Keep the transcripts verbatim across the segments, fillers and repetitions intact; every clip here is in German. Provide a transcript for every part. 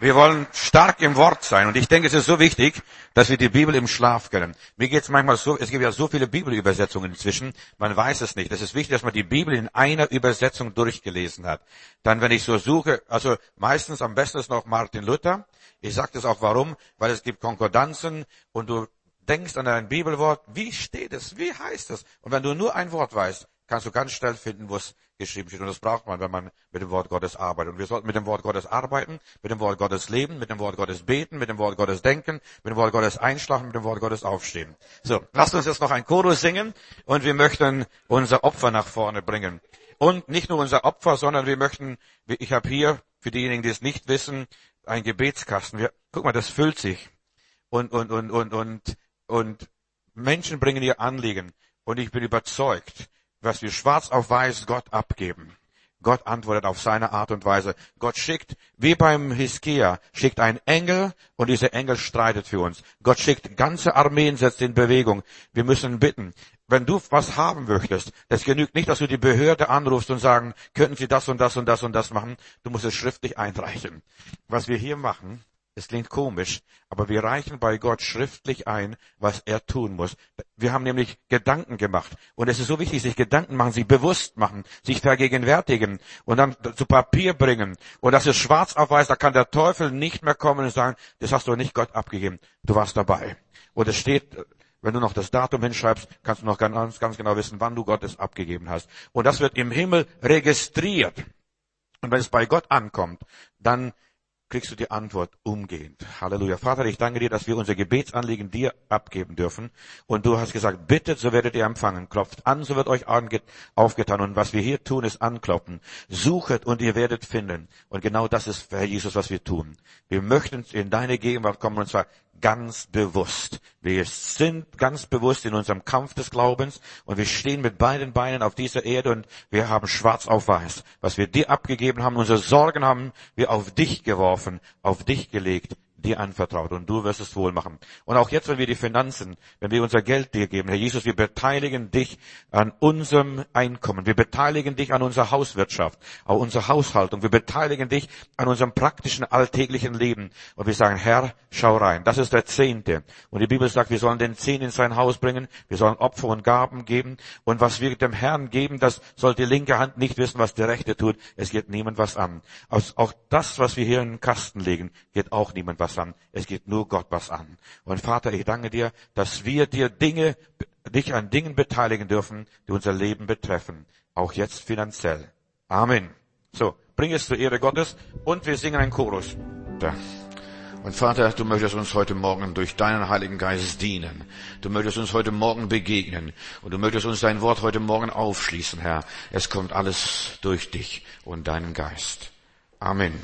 Wir wollen stark im Wort sein. Und ich denke, es ist so wichtig, dass wir die Bibel im Schlaf kennen. Mir geht es manchmal so, es gibt ja so viele Bibelübersetzungen inzwischen, man weiß es nicht. Es ist wichtig, dass man die Bibel in einer Übersetzung durchgelesen hat. Dann, wenn ich so suche, also meistens am besten ist noch Martin Luther. Ich sage das auch warum, weil es gibt Konkordanzen und du denkst an ein Bibelwort, wie steht es, wie heißt es? Und wenn du nur ein Wort weißt, kannst du ganz schnell finden, wo es geschrieben steht. Und das braucht man, wenn man mit dem Wort Gottes arbeitet. Und wir sollten mit dem Wort Gottes arbeiten, mit dem Wort Gottes leben, mit dem Wort Gottes beten, mit dem Wort Gottes denken, mit dem Wort Gottes einschlafen, mit dem Wort Gottes aufstehen. So, lasst uns jetzt noch ein Chorus singen und wir möchten unser Opfer nach vorne bringen. Und nicht nur unser Opfer, sondern wir möchten, ich habe hier, für diejenigen, die es nicht wissen, ein Gebetskasten. Wir, guck mal, das füllt sich. Und, und, und, und, und, und Menschen bringen ihr Anliegen. Und ich bin überzeugt, was wir schwarz auf weiß Gott abgeben. Gott antwortet auf seine Art und Weise. Gott schickt, wie beim Hiskia, schickt einen Engel und dieser Engel streitet für uns. Gott schickt ganze Armeen, setzt in Bewegung. Wir müssen bitten. Wenn du was haben möchtest, das genügt nicht, dass du die Behörde anrufst und sagen, könnten Sie das und das und das und das machen. Du musst es schriftlich einreichen. Was wir hier machen, es klingt komisch, aber wir reichen bei Gott schriftlich ein, was er tun muss. Wir haben nämlich Gedanken gemacht. Und es ist so wichtig, sich Gedanken machen, sich bewusst machen, sich vergegenwärtigen und dann zu Papier bringen. Und das ist schwarz auf weiß, da kann der Teufel nicht mehr kommen und sagen, das hast du nicht Gott abgegeben. Du warst dabei. Und es steht, wenn du noch das Datum hinschreibst, kannst du noch ganz, ganz genau wissen, wann du Gott es abgegeben hast. Und das wird im Himmel registriert. Und wenn es bei Gott ankommt, dann kriegst du die Antwort umgehend. Halleluja. Vater, ich danke dir, dass wir unser Gebetsanliegen dir abgeben dürfen. Und du hast gesagt, bittet, so werdet ihr empfangen. Klopft an, so wird euch aufgetan. Und was wir hier tun, ist anklopfen. Suchet und ihr werdet finden. Und genau das ist, Herr Jesus, was wir tun. Wir möchten in deine Gegenwart kommen, und zwar ganz bewusst. Wir sind ganz bewusst in unserem Kampf des Glaubens und wir stehen mit beiden Beinen auf dieser Erde und wir haben schwarz auf weiß. Was wir dir abgegeben haben, unsere Sorgen haben wir auf dich geworfen, auf dich gelegt, dir anvertraut und du wirst es wohl machen. Und auch jetzt, wenn wir die Finanzen, wenn wir unser Geld dir geben, Herr Jesus, wir beteiligen dich an unserem Einkommen, wir beteiligen dich an unserer Hauswirtschaft, an unserer Haushaltung, wir beteiligen dich an unserem praktischen alltäglichen Leben und wir sagen, Herr, schau rein, das ist der Zehnte. Und die Bibel sagt, wir sollen den Zehnten in sein Haus bringen, wir sollen Opfer und Gaben geben und was wir dem Herrn geben, das soll die linke Hand nicht wissen, was die rechte tut, es geht niemand was an. Auch das, was wir hier in den Kasten legen, geht auch niemand was an. Es geht nur Gott was an. Und Vater, ich danke dir, dass wir dir Dinge, dich an Dingen beteiligen dürfen, die unser Leben betreffen. Auch jetzt finanziell. Amen. So, bring es zur Ehre Gottes und wir singen einen Chorus. Da. Und Vater, du möchtest uns heute Morgen durch deinen Heiligen Geist dienen. Du möchtest uns heute Morgen begegnen. Und du möchtest uns dein Wort heute Morgen aufschließen, Herr. Es kommt alles durch dich und deinen Geist. Amen.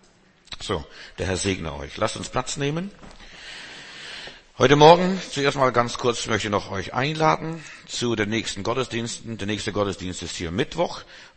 So, der Herr segne euch. Lasst uns Platz nehmen. Heute Morgen, zuerst mal ganz kurz, möchte ich noch euch einladen zu den nächsten Gottesdiensten. Der nächste Gottesdienst ist hier Mittwoch,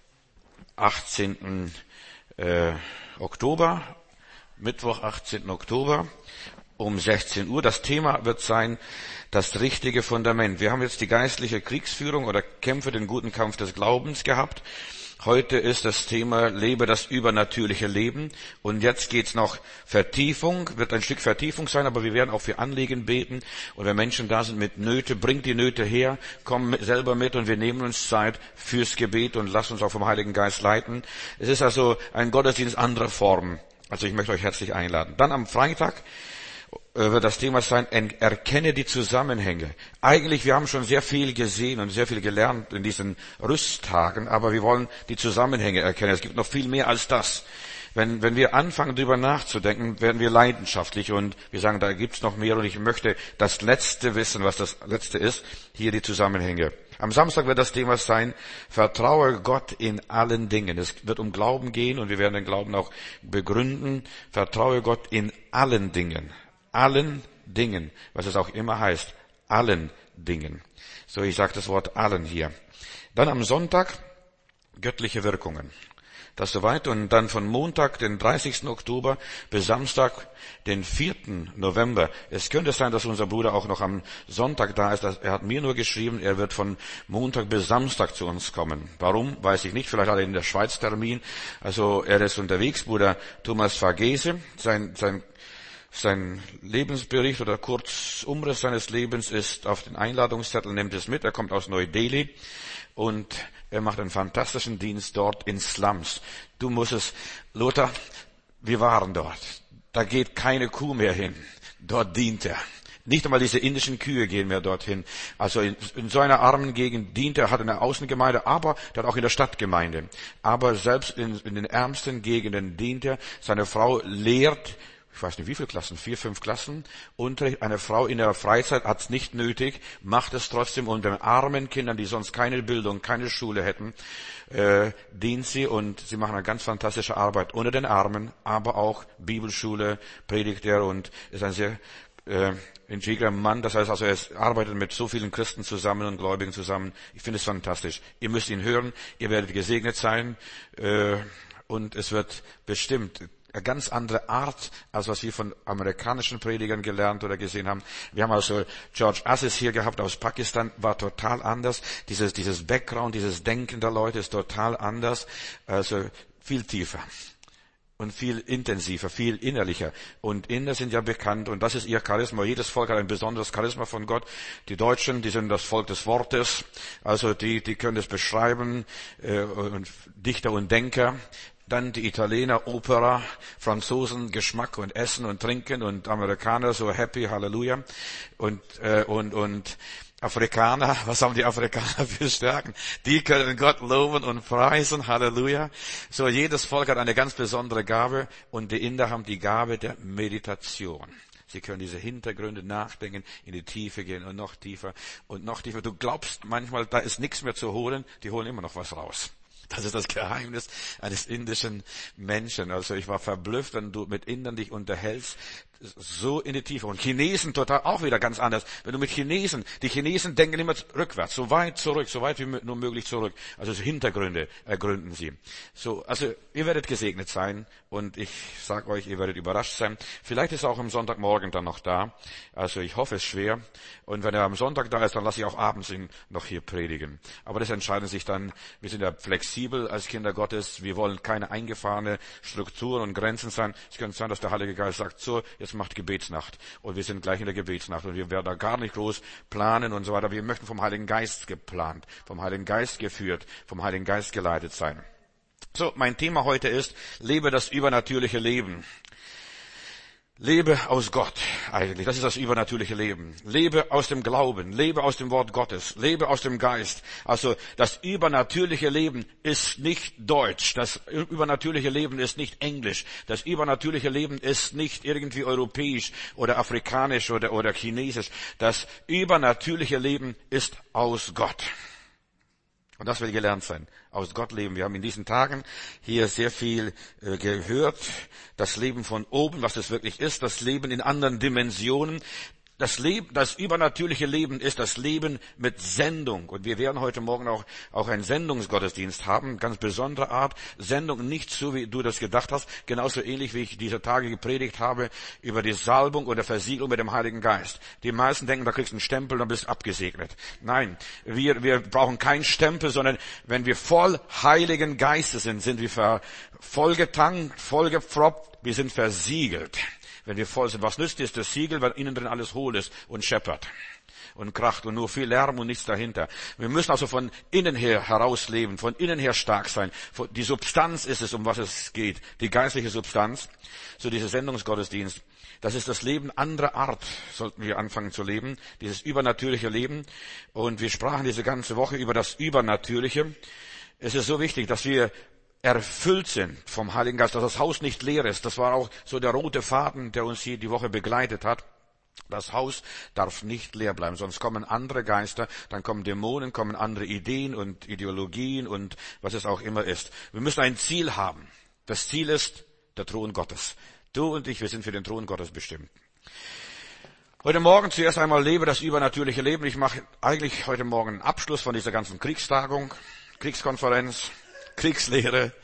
achtzehnten Äh, Oktober. Mittwoch, achtzehnten Oktober um sechzehn Uhr. Das Thema wird sein, das richtige Fundament. Wir haben jetzt die geistliche Kriegsführung oder Kämpfe, den guten Kampf des Glaubens gehabt. Heute ist das Thema, lebe das übernatürliche Leben. Und jetzt geht's noch Vertiefung, wird ein Stück Vertiefung sein, aber wir werden auch für Anliegen beten. Und wenn Menschen da sind mit Nöte, bringt die Nöte her, komm selber mit und wir nehmen uns Zeit fürs Gebet und lasst uns auch vom Heiligen Geist leiten. Es ist also ein Gottesdienst anderer Form. Also ich möchte euch herzlich einladen. Dann am Freitag wird das Thema sein, erkenne die Zusammenhänge. Eigentlich, wir haben schon sehr viel gesehen und sehr viel gelernt in diesen Rüsttagen, aber wir wollen die Zusammenhänge erkennen. Es gibt noch viel mehr als das. Wenn, wenn wir anfangen, darüber nachzudenken, werden wir leidenschaftlich und wir sagen, da gibt's noch mehr und ich möchte das Letzte wissen, was das Letzte ist, hier die Zusammenhänge. Am Samstag wird das Thema sein, vertraue Gott in allen Dingen. Es wird um Glauben gehen und wir werden den Glauben auch begründen. Vertraue Gott in allen Dingen. Allen Dingen, was es auch immer heißt, allen Dingen. So, ich sage das Wort allen hier. Dann am Sonntag göttliche Wirkungen. Das soweit. Und dann von Montag, den dreißigsten Oktober, bis Samstag, den vierten November. Es könnte sein, dass unser Bruder auch noch am Sonntag da ist. Er hat mir nur geschrieben, er wird von Montag bis Samstag zu uns kommen. Warum, weiß ich nicht. Vielleicht hat er in der Schweiz Termin. Also er ist unterwegs, Bruder Thomas Vergese. Sein, sein, sein Lebensbericht oder kurz Umriss seines Lebens ist auf den Einladungszettel, nimmt es mit. Er kommt aus Neu-Delhi. Und er macht einen fantastischen Dienst dort in Slums. Du musst es, Lothar, wir waren dort. Da geht keine Kuh mehr hin. Dort dient er. Nicht einmal diese indischen Kühe gehen mehr dorthin. Also in, in so einer armen Gegend dient er, hat eine Außengemeinde, aber er hat auch in der Stadtgemeinde. Aber selbst in, in den ärmsten Gegenden dient er. Seine Frau lehrt, ich weiß nicht wie viele Klassen, vier, fünf Klassen, Unterricht. Eine Frau in der Freizeit hat es nicht nötig, macht es trotzdem unter den armen Kindern, die sonst keine Bildung, keine Schule hätten, äh, dient sie und sie machen eine ganz fantastische Arbeit unter den Armen, aber auch Bibelschule, predigt er und ist ein sehr äh, integrer Mann. Das heißt also, er arbeitet mit so vielen Christen zusammen und Gläubigen zusammen. Ich finde es fantastisch. Ihr müsst ihn hören, ihr werdet gesegnet sein äh, und es wird bestimmt eine ganz andere Art, als was wir von amerikanischen Predigern gelernt oder gesehen haben. Wir haben also George Assis hier gehabt aus Pakistan, war total anders. Dieses, dieses Background, dieses Denken der Leute ist total anders, also viel tiefer und viel intensiver, viel innerlicher. Und Inder sind ja bekannt und das ist ihr Charisma. Jedes Volk hat ein besonderes Charisma von Gott. Die Deutschen, die sind das Volk des Wortes, also die, die können es beschreiben, äh, und Dichter und Denker. Dann die Italiener, Opera, Franzosen, Geschmack und Essen und Trinken und Amerikaner, so happy, Halleluja. Und, äh, und, und Afrikaner, was haben die Afrikaner für Stärken? Die können Gott loben und preisen, Halleluja. So, jedes Volk hat eine ganz besondere Gabe und die Inder haben die Gabe der Meditation. Sie können diese Hintergründe nachdenken, in die Tiefe gehen und noch tiefer und noch tiefer. Du glaubst manchmal, da ist nichts mehr zu holen, die holen immer noch was raus. Das ist das Geheimnis eines indischen Menschen. Also ich war verblüfft, wenn du mit Indern dich unterhältst, so in die Tiefe. Und Chinesen total auch wieder ganz anders. Wenn du mit Chinesen, die Chinesen denken immer rückwärts, so weit zurück, so weit wie nur möglich zurück. Also Hintergründe ergründen sie. So, also ihr werdet gesegnet sein und ich sage euch, ihr werdet überrascht sein. Vielleicht ist er auch am Sonntagmorgen dann noch da. Also ich hoffe es schwer. Und wenn er am Sonntag da ist, dann lasse ich auch abends ihn noch hier predigen. Aber das entscheiden sich dann, wir sind ja flexibel als Kinder Gottes. Wir wollen keine eingefahrene Strukturen und Grenzen sein. Es könnte sein, dass der Heilige Geist sagt, so, jetzt macht Gebetsnacht. Und wir sind gleich in der Gebetsnacht. Und wir werden da gar nicht groß planen und so weiter. Wir möchten vom Heiligen Geist geplant, vom Heiligen Geist geführt, vom Heiligen Geist geleitet sein. So, mein Thema heute ist, lebe das übernatürliche Leben. Lebe aus Gott eigentlich, das ist das übernatürliche Leben. Lebe aus dem Glauben, lebe aus dem Wort Gottes, lebe aus dem Geist. Also das übernatürliche Leben ist nicht Deutsch, das übernatürliche Leben ist nicht Englisch, das übernatürliche Leben ist nicht irgendwie europäisch oder afrikanisch oder, oder chinesisch. Das übernatürliche Leben ist aus Gott. Und das will gelernt sein. Aus Gott leben. Wir haben in diesen Tagen hier sehr viel äh, gehört. Das Leben von oben, was es wirklich ist. Das Leben in anderen Dimensionen. Das Leben, das übernatürliche Leben ist das Leben mit Sendung. Und wir werden heute Morgen auch, auch einen Sendungsgottesdienst haben. Ganz besondere Art. Sendung nicht so, wie du das gedacht hast. Genauso ähnlich, wie ich diese Tage gepredigt habe über die Salbung oder Versiegelung mit dem Heiligen Geist. Die meisten denken, da kriegst du einen Stempel, dann bist du abgesegnet. Nein, wir, wir brauchen keinen Stempel, sondern wenn wir voll Heiligen Geistes sind, sind wir vollgetankt, vollgepfropft, wir sind versiegelt. Wenn wir voll sind. Was nützt ist das Siegel, weil innen drin alles hohl ist und scheppert und kracht und nur viel Lärm und nichts dahinter. Wir müssen also von innen her herausleben, von innen her stark sein. Die Substanz ist es, um was es geht. Die geistliche Substanz, so dieser Sendungsgottesdienst. Das ist das Leben anderer Art, sollten wir anfangen zu leben. Dieses übernatürliche Leben. Und wir sprachen diese ganze Woche über das Übernatürliche. Es ist so wichtig, dass wir erfüllt sind vom Heiligen Geist, dass das Haus nicht leer ist. Das war auch so der rote Faden, der uns hier die Woche begleitet hat. Das Haus darf nicht leer bleiben, sonst kommen andere Geister, dann kommen Dämonen, kommen andere Ideen und Ideologien und was es auch immer ist. Wir müssen ein Ziel haben. Das Ziel ist der Thron Gottes. Du und ich, wir sind für den Thron Gottes bestimmt. Heute Morgen zuerst einmal lebe das übernatürliche Leben. Ich mache eigentlich heute Morgen einen Abschluss von dieser ganzen Kriegstagung, Kriegskonferenz, Kriegslehre.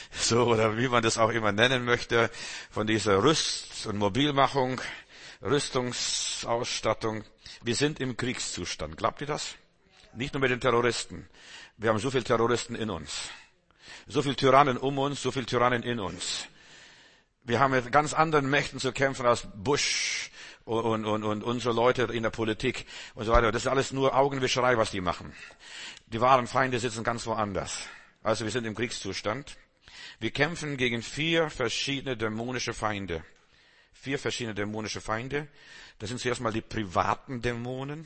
so, oder wie man das auch immer nennen möchte, von dieser Rüst- und Mobilmachung, Rüstungsausstattung. Wir sind im Kriegszustand. Glaubt ihr das? Nicht nur mit den Terroristen. Wir haben so viele Terroristen in uns. So viele Tyrannen um uns, so viele Tyrannen in uns. Wir haben mit ganz anderen Mächten zu kämpfen als Bush und, und, und unsere Leute in der Politik und so weiter. Das ist alles nur Augenwischerei, was die machen. Die wahren Feinde sitzen ganz woanders. Also wir sind im Kriegszustand. Wir kämpfen gegen vier verschiedene dämonische Feinde. Vier verschiedene dämonische Feinde. Das sind zuerst mal die privaten Dämonen,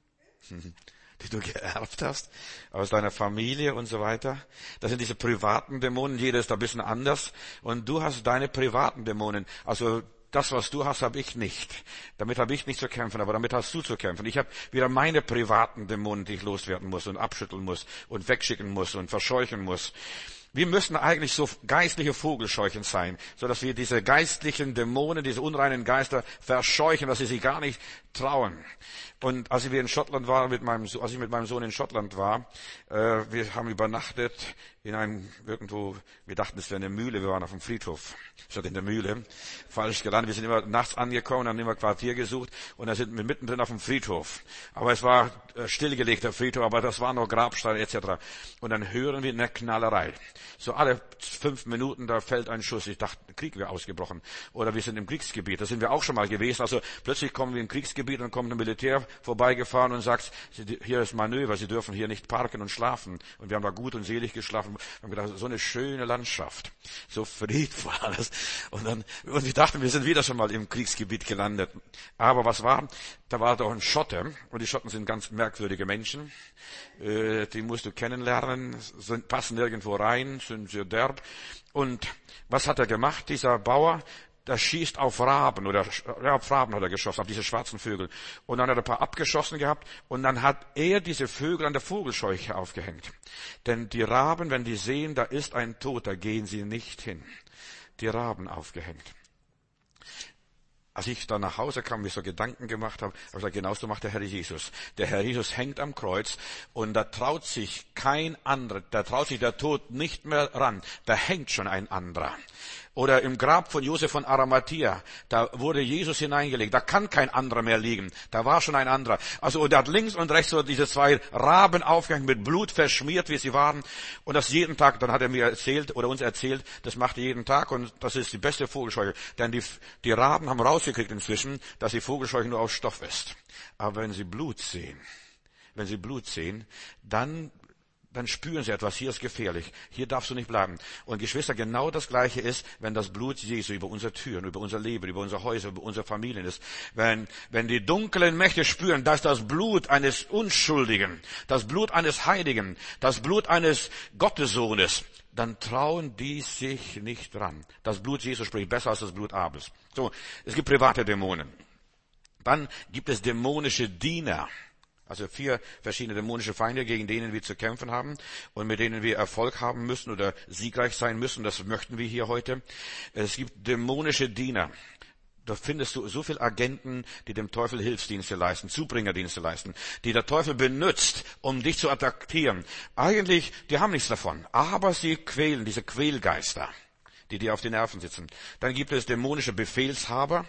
die du geerbt hast, aus deiner Familie und so weiter. Das sind diese privaten Dämonen, jeder ist da ein bisschen anders. Und du hast deine privaten Dämonen. Also das, was du hast, habe ich nicht. Damit habe ich nicht zu kämpfen, aber damit hast du zu kämpfen. Ich habe wieder meine privaten Dämonen, die ich loswerden muss und abschütteln muss und wegschicken muss und verscheuchen muss. Wir müssen eigentlich so geistliche Vogelscheuchen sein, so dass wir diese geistlichen Dämonen, diese unreinen Geister verscheuchen, dass sie sich gar nicht trauen. Und als wir in Schottland waren, mit meinem, als ich mit meinem Sohn in Schottland war, äh, wir haben übernachtet in einem irgendwo, wir dachten, es wäre eine Mühle, wir waren auf dem Friedhof, statt in der Mühle, falsch gelandet. Wir sind immer nachts angekommen, haben immer Quartier gesucht und da sind wir mittendrin auf dem Friedhof. Aber es war äh, stillgelegter Friedhof, aber das waren noch Grabsteine et cetera. Und dann hören wir eine Knallerei. So alle fünf Minuten, da fällt ein Schuss. Ich dachte, Krieg wäre ausgebrochen. Oder wir sind im Kriegsgebiet. Da sind wir auch schon mal gewesen. Also plötzlich kommen wir im Kriegsgebiet und kommt ein Militär vorbeigefahren und sagt, hier ist Manöver, Sie dürfen hier nicht parken und schlafen. Und wir haben da gut und selig geschlafen. Wir haben gedacht, so eine schöne Landschaft. So friedvoll alles. Und dann, und wir dachten, wir sind wieder schon mal im Kriegsgebiet gelandet. Aber was war? Da war doch ein Schotte. Und die Schotten sind ganz merkwürdige Menschen. Äh, die musst du kennenlernen, sind, passen nirgendwo rein, sind sehr derb. Und was hat er gemacht, dieser Bauer? Der schießt auf Raben, oder ja, auf Raben hat er geschossen, auf diese schwarzen Vögel. Und dann hat er ein paar abgeschossen gehabt und dann hat er diese Vögel an der Vogelscheuche aufgehängt. Denn die Raben, wenn die sehen, da ist ein Toter, gehen sie nicht hin. Die Raben aufgehängt. Als ich dann nach Hause kam, mir so Gedanken gemacht habe, habe ich gesagt, genauso macht der Herr Jesus. Der Herr Jesus hängt am Kreuz und da traut sich kein anderer, da traut sich der Tod nicht mehr ran. Da hängt schon ein anderer. Oder im Grab von Josef von Arimathea, da wurde Jesus hineingelegt. Da kann kein anderer mehr liegen. Da war schon ein anderer. Also, und er hat links und rechts so diese zwei Raben aufgehängt, mit Blut verschmiert, wie sie waren. Und das jeden Tag, dann hat er mir erzählt, oder uns erzählt, das macht er jeden Tag. Und das ist die beste Vogelscheuche. Denn die, die Raben haben rausgekriegt inzwischen, dass die Vogelscheuche nur aus Stoff ist. Aber wenn sie Blut sehen, wenn sie Blut sehen, dann dann spüren sie etwas, hier ist gefährlich, hier darfst du nicht bleiben. Und Geschwister, genau das Gleiche ist, wenn das Blut Jesu über unsere Türen, über unser Leben, über unsere Häuser, über unsere Familien ist. Wenn, wenn die dunklen Mächte spüren, dass das Blut eines Unschuldigen, das Blut eines Heiligen, das Blut eines Gottessohnes, dann trauen die sich nicht ran. Das Blut Jesu spricht besser als das Blut Abels. So, es gibt private Dämonen. Dann gibt es dämonische Diener. Also vier verschiedene dämonische Feinde, gegen denen wir zu kämpfen haben und mit denen wir Erfolg haben müssen oder siegreich sein müssen. Das möchten wir hier heute. Es gibt dämonische Diener. Da findest du so viele Agenten, die dem Teufel Hilfsdienste leisten, Zubringerdienste leisten, die der Teufel benutzt, um dich zu attackieren. Eigentlich, die haben nichts davon, aber sie quälen, diese Quälgeister, die dir auf die Nerven sitzen. Dann gibt es dämonische Befehlshaber.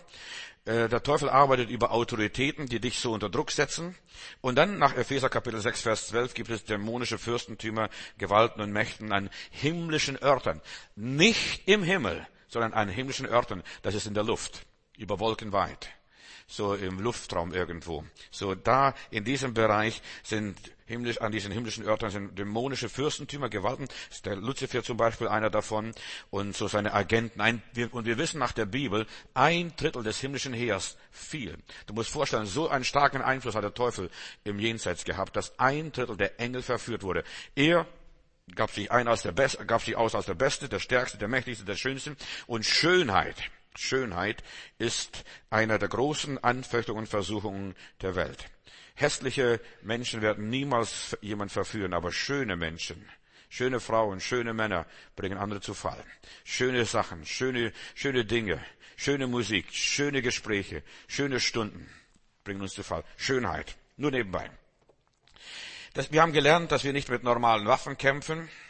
Der Teufel arbeitet über Autoritäten, die dich so unter Druck setzen. Und dann nach Epheser Kapitel sechs, Vers zwölf gibt es dämonische Fürstentümer, Gewalten und Mächten an himmlischen Örtern. Nicht im Himmel, sondern an himmlischen Örtern. Das ist in der Luft, über Wolken weit. So im Luftraum irgendwo. So da in diesem Bereich sind himmlisch, an diesen himmlischen Örtern sind dämonische Fürstentümer, Gewalten. Ist der Luzifer zum Beispiel einer davon und so seine Agenten. Ein, wir, und wir wissen nach der Bibel, ein Drittel des himmlischen Heers fiel. Du musst vorstellen, so einen starken Einfluss hat der Teufel im Jenseits gehabt, dass ein Drittel der Engel verführt wurde. Er gab sich ein als der Beste, gab sich aus als der Beste, der Stärkste, der Mächtigste, der Schönste. Und Schönheit, Schönheit ist einer der großen Anfechtungen und Versuchungen der Welt. Hässliche Menschen werden niemals jemand verführen, aber schöne Menschen, schöne Frauen, schöne Männer bringen andere zu Fall. Schöne Sachen, schöne, schöne Dinge, schöne Musik, schöne Gespräche, schöne Stunden bringen uns zu Fall. Schönheit, nur nebenbei. Das, wir haben gelernt, dass wir nicht mit normalen Waffen kämpfen.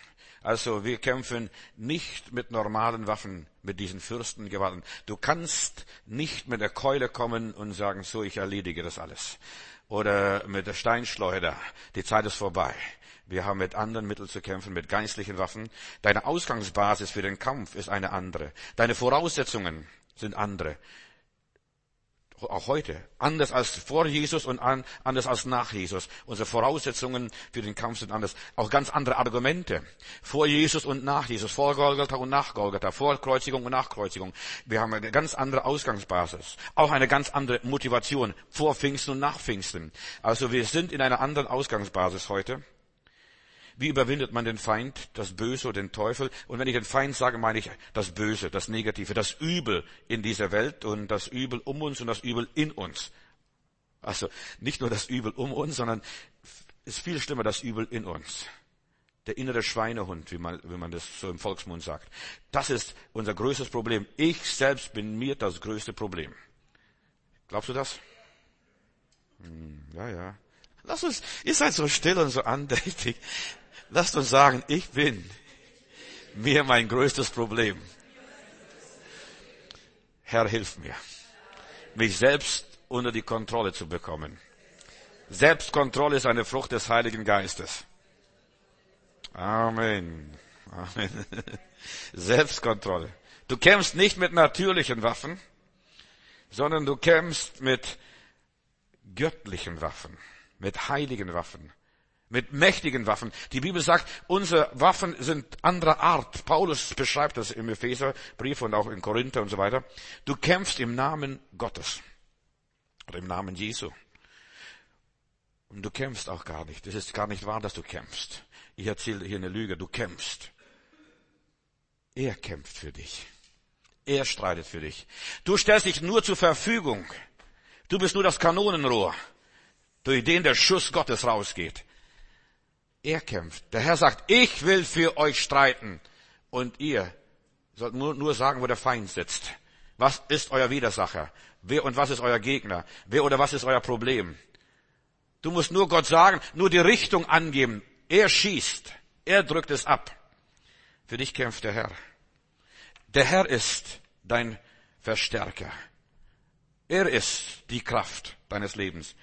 Also wir kämpfen nicht mit normalen Waffen, mit diesen Fürstengewalten. Du kannst nicht mit der Keule kommen und sagen, so, ich erledige das alles. Oder mit der Steinschleuder, die Zeit ist vorbei. Wir haben mit anderen Mitteln zu kämpfen, mit geistlichen Waffen. Deine Ausgangsbasis für den Kampf ist eine andere. Deine Voraussetzungen sind andere. Auch heute. Anders als vor Jesus und anders als nach Jesus. Unsere Voraussetzungen für den Kampf sind anders. Auch ganz andere Argumente. Vor Jesus und nach Jesus. Vor Golgatha und nach Golgatha. Vor Kreuzigung und nach Kreuzigung. Wir haben eine ganz andere Ausgangsbasis. Auch eine ganz andere Motivation. Vor Pfingsten und nach Pfingsten. Also wir sind in einer anderen Ausgangsbasis heute. Wie überwindet man den Feind, das Böse oder den Teufel? Und wenn ich den Feind sage, meine ich das Böse, das Negative, das Übel in dieser Welt und das Übel um uns und das Übel in uns. Also nicht nur das Übel um uns, sondern ist viel schlimmer das Übel in uns. Der innere Schweinehund, wie man, wie man das so im Volksmund sagt. Das ist unser größtes Problem. Ich selbst bin mir das größte Problem. Glaubst du das? Hm, ja, ja. Lass uns, ihr seid so still und so andächtig. Lasst uns sagen, ich bin mir mein größtes Problem. Herr, hilf mir, mich selbst unter die Kontrolle zu bekommen. Selbstkontrolle ist eine Frucht des Heiligen Geistes. Amen. Amen. Selbstkontrolle. Du kämpfst nicht mit natürlichen Waffen, sondern du kämpfst mit göttlichen Waffen, mit heiligen Waffen. Mit mächtigen Waffen. Die Bibel sagt, unsere Waffen sind anderer Art. Paulus beschreibt das im Epheserbrief und auch in Korinther und so weiter. Du kämpfst im Namen Gottes. Oder im Namen Jesu. Und du kämpfst auch gar nicht. Es ist gar nicht wahr, dass du kämpfst. Ich erzähle hier eine Lüge. Du kämpfst. Er kämpft für dich. Er streitet für dich. Du stellst dich nur zur Verfügung. Du bist nur das Kanonenrohr, durch den der Schuss Gottes rausgeht. Er kämpft. Der Herr sagt, ich will für euch streiten. Und ihr sollt nur, nur sagen, wo der Feind sitzt. Was ist euer Widersacher? Wer und was ist euer Gegner? Wer oder was ist euer Problem? Du musst nur Gott sagen, nur die Richtung angeben. Er schießt. Er drückt es ab. Für dich kämpft der Herr. Der Herr ist dein Verstärker. Er ist die Kraft deines Lebens.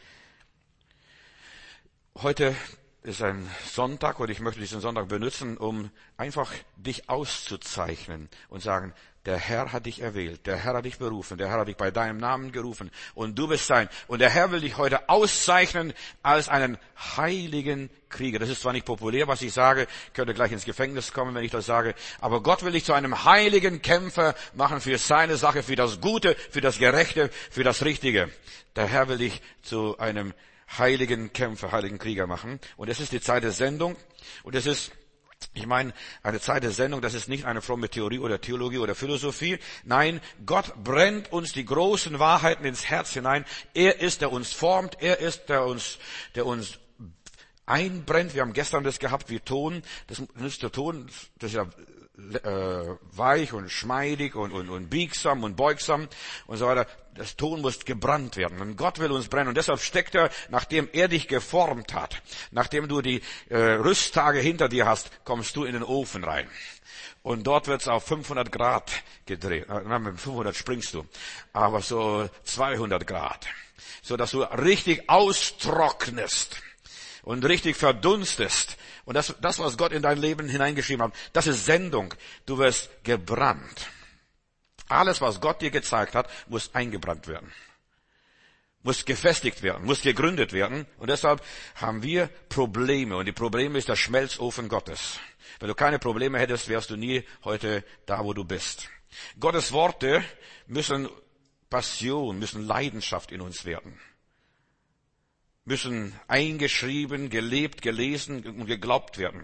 Heute ist ein Sonntag und ich möchte diesen Sonntag benutzen, um einfach dich auszuzeichnen und sagen, der Herr hat dich erwählt, der Herr hat dich berufen, der Herr hat dich bei deinem Namen gerufen und du bist sein. Und der Herr will dich heute auszeichnen als einen heiligen Krieger. Das ist zwar nicht populär, was ich sage, könnte gleich ins Gefängnis kommen, wenn ich das sage, aber Gott will dich zu einem heiligen Kämpfer machen für seine Sache, für das Gute, für das Gerechte, für das Richtige. Der Herr will dich zu einem heiligen Kämpfer, heiligen Krieger machen. Und es ist die Zeit der Sendung. Und es ist, ich meine, eine Zeit der Sendung, das ist nicht eine fromme Theorie oder Theologie oder Philosophie. Nein, Gott brennt uns die großen Wahrheiten ins Herz hinein. Er ist, der uns formt. Er ist, der uns, der uns einbrennt. Wir haben gestern das gehabt wie Ton. Das ist der Ton, das ist ja äh, weich und schmeidig und, und, und biegsam und beugsam und so weiter. Das Ton muss gebrannt werden. Und Gott will uns brennen. Und deshalb steckt er, nachdem er dich geformt hat, nachdem du die äh, Rüsttage hinter dir hast, kommst du in den Ofen rein. Und dort wird's auf fünfhundert Grad gedreht. Na, mit fünfhundert springst du. Aber so zweihundert Grad. So dass du richtig austrocknest. Und richtig verdunstest. Und das, das, was Gott in dein Leben hineingeschrieben hat, das ist Sendung. Du wirst gebrannt. Alles, was Gott dir gezeigt hat, muss eingebrannt werden. Muss gefestigt werden, muss gegründet werden. Und deshalb haben wir Probleme. Und die Probleme ist der Schmelzofen Gottes. Wenn du keine Probleme hättest, wärst du nie heute da, wo du bist. Gottes Worte müssen Passion, müssen Leidenschaft in uns werden. Müssen eingeschrieben, gelebt, gelesen und geglaubt werden.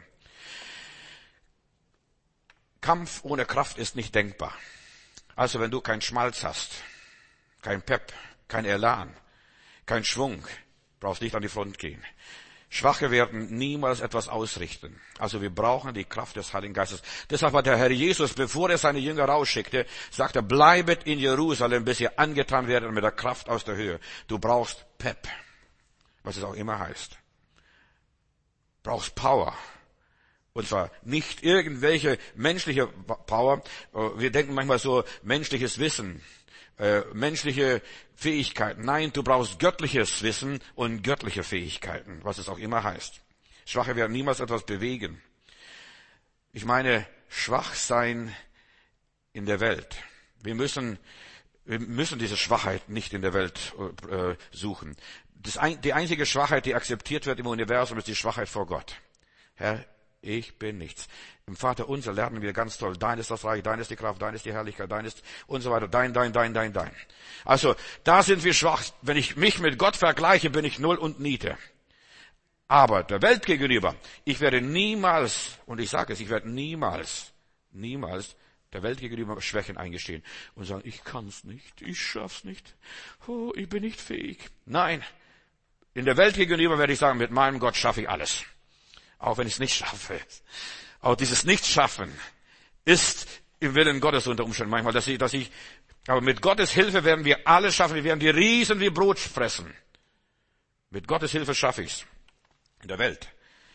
Kampf ohne Kraft ist nicht denkbar. Also wenn du keinen Schmalz hast, kein Pep, kein Elan, kein Schwung, brauchst nicht an die Front gehen. Schwache werden niemals etwas ausrichten. Also wir brauchen die Kraft des Heiligen Geistes. Deshalb hat der Herr Jesus, bevor er seine Jünger rausschickte, sagte, bleibet in Jerusalem, bis ihr angetan werdet mit der Kraft aus der Höhe. Du brauchst Pep, was es auch immer heißt. Brauchst Power. Und zwar nicht irgendwelche menschliche Power. Wir denken manchmal so menschliches Wissen, äh, menschliche Fähigkeiten. Nein, du brauchst göttliches Wissen und göttliche Fähigkeiten, was es auch immer heißt. Schwache werden niemals etwas bewegen. Ich meine, schwach sein in der Welt. Wir müssen, wir müssen diese Schwachheit nicht in der Welt äh, suchen. Das ein, die einzige Schwachheit, die akzeptiert wird im Universum, ist die Schwachheit vor Gott. Herr, ich bin nichts. Im Vater unser lernen wir ganz toll. Dein ist das Reich, dein ist die Kraft, dein ist die Herrlichkeit, dein ist und so weiter. Dein, dein, dein, dein, dein. Also, da sind wir schwach. Wenn ich mich mit Gott vergleiche, bin ich Null und Niete. Aber der Welt gegenüber, ich werde niemals, und ich sage es, ich werde niemals, niemals der Welt gegenüber Schwächen eingestehen und sagen, ich kann's nicht, ich schaff's nicht, oh, ich bin nicht fähig. Nein, in der Welt gegenüber werde ich sagen, mit meinem Gott schaffe ich alles. Auch wenn ich es nicht schaffe. Auch dieses Nichtschaffen ist im Willen Gottes unter Umständen manchmal, dass ich, dass ich, aber mit Gottes Hilfe werden wir alles schaffen. Wir werden die Riesen wie Brot fressen. Mit Gottes Hilfe schaffe ich's. In der Welt.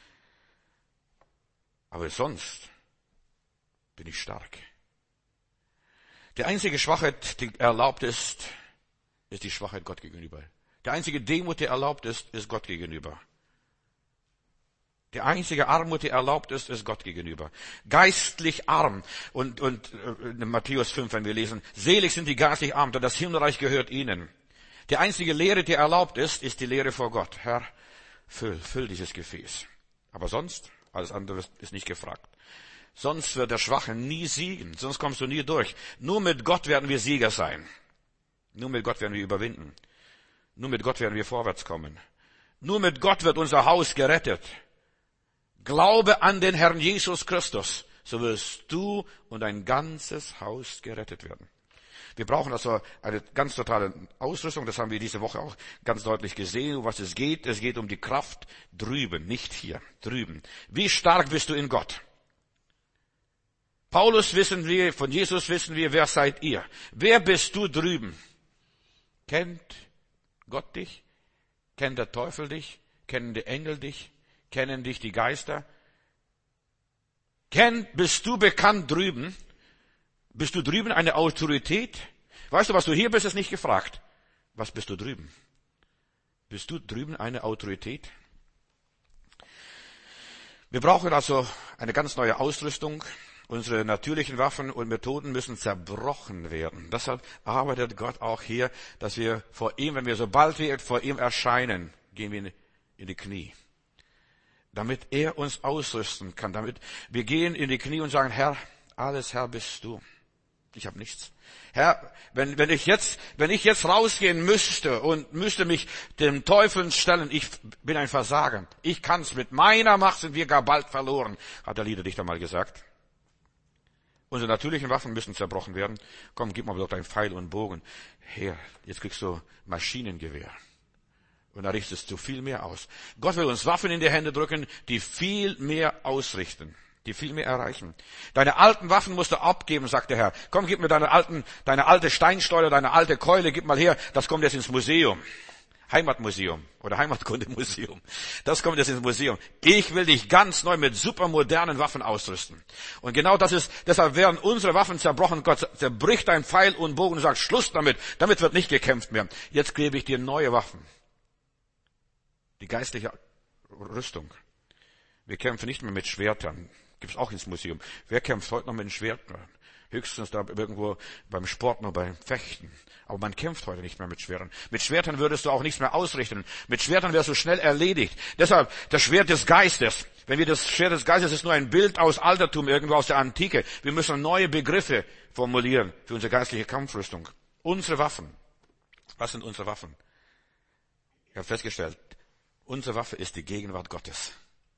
Aber sonst bin ich stark. Die einzige Schwachheit, die erlaubt ist, ist die Schwachheit Gott gegenüber. Die einzige Demut, die erlaubt ist, ist Gott gegenüber. Die einzige Armut, die erlaubt ist, ist Gott gegenüber. Geistlich arm. Und, und in Matthäus fünf, wenn wir lesen, selig sind die geistlich arm, denn das Himmelreich gehört ihnen. Die einzige Lehre, die erlaubt ist, ist die Lehre vor Gott. Herr, füll, füll dieses Gefäß. Aber sonst, alles andere ist nicht gefragt. Sonst wird der Schwache nie siegen. Sonst kommst du nie durch. Nur mit Gott werden wir Sieger sein. Nur mit Gott werden wir überwinden. Nur mit Gott werden wir vorwärts kommen. Nur mit Gott wird unser Haus gerettet. Glaube an den Herrn Jesus Christus, so wirst du und dein ganzes Haus gerettet werden. Wir brauchen also eine ganz totale Ausrüstung, das haben wir diese Woche auch ganz deutlich gesehen, um was es geht. Es geht um die Kraft drüben, nicht hier, drüben. Wie stark bist du in Gott? Paulus wissen wir, von Jesus wissen wir, wer seid ihr? Wer bist du drüben? Kennt Gott dich? Kennt der Teufel dich? Kennen die Engel dich? Kennen dich die Geister? Kennt, bist du bekannt drüben? Bist du drüben eine Autorität? Weißt du, was du hier bist, ist nicht gefragt. Was bist du drüben? Bist du drüben eine Autorität? Wir brauchen also eine ganz neue Ausrüstung. Unsere natürlichen Waffen und Methoden müssen zerbrochen werden. Deshalb arbeitet Gott auch hier, dass wir vor ihm, wenn wir sobald wir vor ihm erscheinen, gehen wir in die Knie. Damit er uns ausrüsten kann, damit wir gehen in die Knie und sagen, Herr, alles Herr bist du. Ich habe nichts. Herr, wenn, wenn ich jetzt, wenn ich jetzt rausgehen müsste und müsste mich dem Teufel stellen, ich bin ein Versager. Ich kann's, mit meiner Macht sind wir gar bald verloren, hat der Liederdichter mal gesagt. Unsere natürlichen Waffen müssen zerbrochen werden. Komm, gib mal doch deinen Pfeil und Bogen. Herr, jetzt kriegst du Maschinengewehr. Und da richtest du viel mehr aus. Gott will uns Waffen in die Hände drücken, die viel mehr ausrichten, die viel mehr erreichen. Deine alten Waffen musst du abgeben, sagt der Herr. Komm, gib mir deine alten, deine alte Steinschleuder, deine alte Keule, gib mal her. Das kommt jetzt ins Museum. Heimatmuseum oder Heimatkundemuseum. Das kommt jetzt ins Museum. Ich will dich ganz neu mit supermodernen Waffen ausrüsten. Und genau das ist, deshalb werden unsere Waffen zerbrochen. Gott zerbricht dein Pfeil und Bogen und sagt, Schluss damit. Damit wird nicht gekämpft mehr. Jetzt gebe ich dir neue Waffen. Die geistliche Rüstung. Wir kämpfen nicht mehr mit Schwertern. Gibt's auch ins Museum. Wer kämpft heute noch mit Schwertern? Höchstens da irgendwo beim Sport noch beim Fechten. Aber man kämpft heute nicht mehr mit Schwertern. Mit Schwertern würdest du auch nichts mehr ausrichten. Mit Schwertern wärst du schnell erledigt. Deshalb das Schwert des Geistes. Wenn wir das Schwert des Geistes ist nur ein Bild aus Altertum, irgendwo aus der Antike. Wir müssen neue Begriffe formulieren für unsere geistliche Kampfrüstung. Unsere Waffen. Was sind unsere Waffen? Ich habe festgestellt, unsere Waffe ist die Gegenwart Gottes.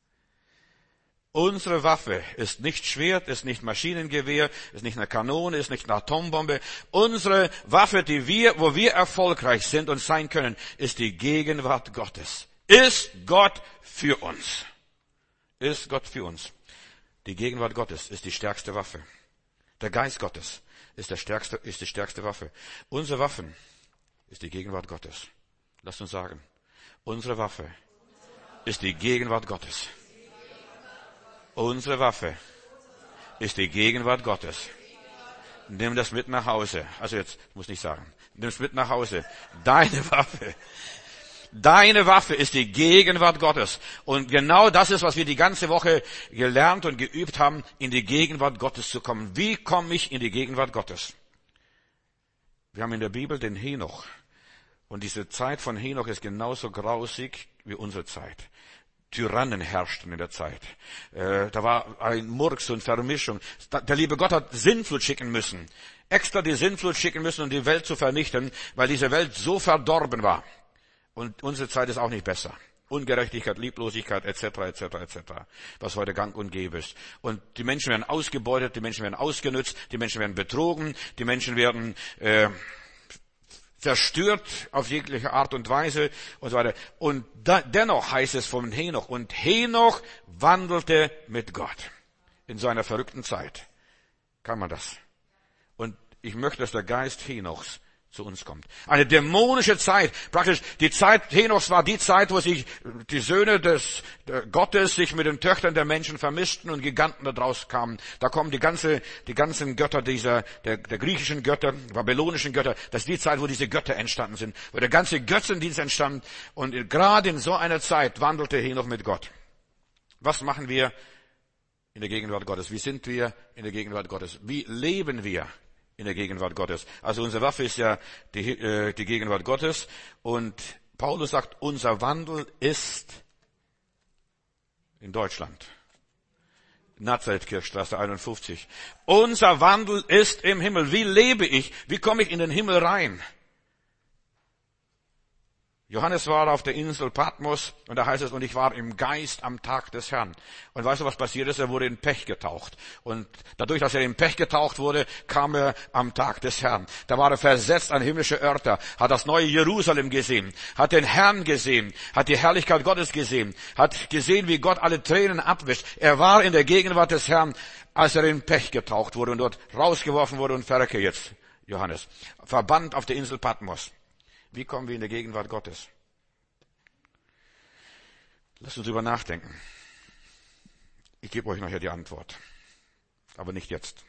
Unsere Waffe ist nicht Schwert, ist nicht Maschinengewehr, ist nicht eine Kanone, ist nicht eine Atombombe. Unsere Waffe, die wir, wo wir erfolgreich sind und sein können, ist die Gegenwart Gottes. Ist Gott für uns? Ist Gott für uns? Die Gegenwart Gottes ist die stärkste Waffe. Der Geist Gottes ist der stärkste, ist die stärkste Waffe. Unsere Waffen ist die Gegenwart Gottes. Lasst uns sagen, unsere Waffe ist die Gegenwart Gottes. Unsere Waffe ist die Gegenwart Gottes. Nimm das mit nach Hause. Also jetzt, muss nicht sagen. Nimm es mit nach Hause. Deine Waffe. Deine Waffe ist die Gegenwart Gottes. Und genau das ist, was wir die ganze Woche gelernt und geübt haben, in die Gegenwart Gottes zu kommen. Wie komme ich in die Gegenwart Gottes? Wir haben in der Bibel den Henoch. Und diese Zeit von Henoch ist genauso grausig wie unsere Zeit. Tyrannen herrschten in der Zeit. Äh, da war ein Murks und Vermischung. Der liebe Gott hat Sintflut schicken müssen. Extra die Sintflut schicken müssen, um die Welt zu vernichten, weil diese Welt so verdorben war. Und unsere Zeit ist auch nicht besser. Ungerechtigkeit, Lieblosigkeit, et cetera, et cetera, et cetera, was heute gang und gäbe ist. Und die Menschen werden ausgebeutet, die Menschen werden ausgenutzt, die Menschen werden betrogen, die Menschen werden äh, zerstört auf jegliche Art und Weise und so weiter. Und da, dennoch heißt es von Henoch, und Henoch wandelte mit Gott in seiner verrückten Zeit. Kann man das? Und ich möchte, dass der Geist Henochs zu uns kommt. Eine dämonische Zeit, praktisch die Zeit Henochs war die Zeit, wo sich die Söhne des Gottes sich mit den Töchtern der Menschen vermischten und Giganten daraus kamen. Da kommen die ganze, die ganzen Götter dieser, der, der griechischen Götter, babylonischen Götter. Das ist die Zeit, wo diese Götter entstanden sind, wo der ganze Götzendienst entstand. Und gerade in so einer Zeit wandelte Henoch mit Gott. Was machen wir in der Gegenwart Gottes? Wie sind wir in der Gegenwart Gottes? Wie leben wir in der Gegenwart Gottes? Also unsere Waffe ist ja die, äh, die Gegenwart Gottes. Und Paulus sagt, unser Wandel ist in Deutschland. Nazareth-Kirchstraße einundfünfzig. Unser Wandel ist im Himmel. Wie lebe ich? Wie komme ich in den Himmel rein? Johannes war auf der Insel Patmos und da heißt es, und ich war im Geist am Tag des Herrn. Und weißt du, was passiert ist? Er wurde in Pech getaucht. Und dadurch, dass er in Pech getaucht wurde, kam er am Tag des Herrn. Da war er versetzt an himmlische Örter, hat das neue Jerusalem gesehen, hat den Herrn gesehen, hat die Herrlichkeit Gottes gesehen, hat gesehen, wie Gott alle Tränen abwischt. Er war in der Gegenwart des Herrn, als er in Pech getaucht wurde und dort rausgeworfen wurde und verrecke jetzt, Johannes. Verbannt auf der Insel Patmos. Wie kommen wir in der Gegenwart Gottes? Lasst uns drüber nachdenken. Ich gebe euch nachher die Antwort. Aber nicht jetzt.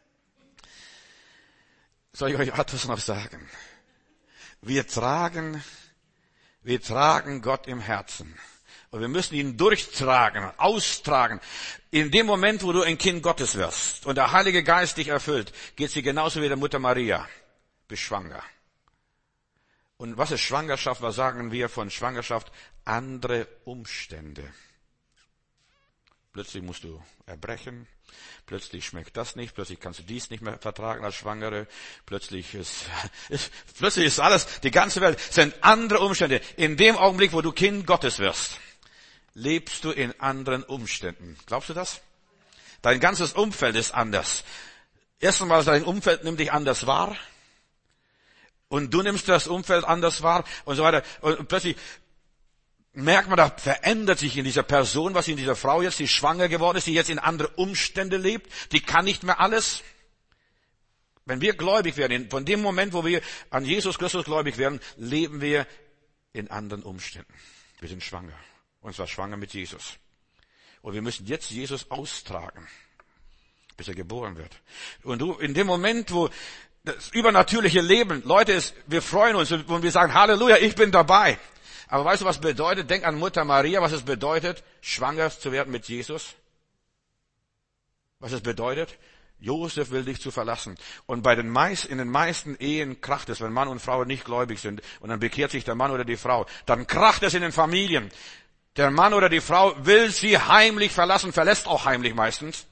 Soll ich euch etwas noch sagen? Wir tragen, wir tragen Gott im Herzen. Und wir müssen ihn durchtragen, austragen. In dem Moment, wo du ein Kind Gottes wirst und der Heilige Geist dich erfüllt, geht sie genauso wie der Mutter Maria. Bist schwanger. Und was ist Schwangerschaft? Was sagen wir von Schwangerschaft? Andere Umstände. Plötzlich musst du erbrechen. Plötzlich schmeckt das nicht. Plötzlich kannst du dies nicht mehr vertragen als Schwangere. Plötzlich ist, ist, plötzlich ist alles, die ganze Welt sind andere Umstände. In dem Augenblick, wo du Kind Gottes wirst, lebst du in anderen Umständen. Glaubst du das? Dein ganzes Umfeld ist anders. Erstens mal, dein Umfeld nimmt dich anders wahr. Und du nimmst das Umfeld anders wahr und so weiter. Und plötzlich merkt man, da verändert sich in dieser Person, was in dieser Frau jetzt, die schwanger geworden ist, die jetzt in andere Umstände lebt. Die kann nicht mehr alles. Wenn wir gläubig werden, von dem Moment, wo wir an Jesus Christus gläubig werden, leben wir in anderen Umständen. Wir sind schwanger. Und zwar schwanger mit Jesus. Und wir müssen jetzt Jesus austragen, bis er geboren wird. Und du, in dem Moment, wo das übernatürliche Leben, Leute, ist, wir freuen uns und wir sagen, Halleluja, ich bin dabei. Aber weißt du, was bedeutet? Denk an Mutter Maria, was es bedeutet, schwanger zu werden mit Jesus. Was es bedeutet? Josef will dich zu verlassen. Und bei den meisten, in den meisten Ehen kracht es, wenn Mann und Frau nicht gläubig sind. Und dann bekehrt sich der Mann oder die Frau. Dann kracht es in den Familien. Der Mann oder die Frau will sie heimlich verlassen, verlässt auch heimlich meistens.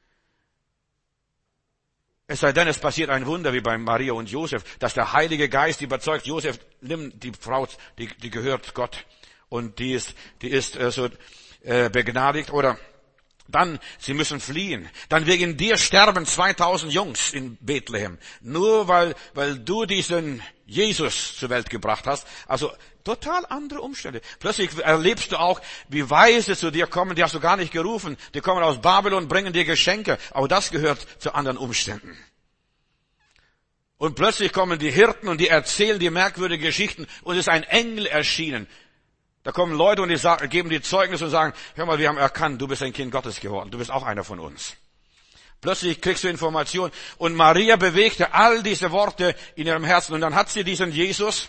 Es sei denn, es passiert ein Wunder wie bei Maria und Josef, dass der Heilige Geist überzeugt, Josef, nimm die Frau, die, die gehört Gott und die ist, die ist äh, so äh, begnadigt. Oder dann, sie müssen fliehen. Dann wegen dir sterben zweitausend Jungs in Bethlehem, nur weil weil du diesen Jesus zur Welt gebracht hast. Also total andere Umstände. Plötzlich erlebst du auch, wie Weise zu dir kommen, die hast du gar nicht gerufen. Die kommen aus Babylon, bringen dir Geschenke. Aber das gehört zu anderen Umständen. Und plötzlich kommen die Hirten und die erzählen die merkwürdigen Geschichten und es ist ein Engel erschienen. Da kommen Leute und die sagen, geben die Zeugnis und sagen, hör mal, wir haben erkannt, du bist ein Kind Gottes geworden. Du bist auch einer von uns. Plötzlich kriegst du Information. Und Maria bewegte all diese Worte in ihrem Herzen. Und dann hat sie diesen Jesus.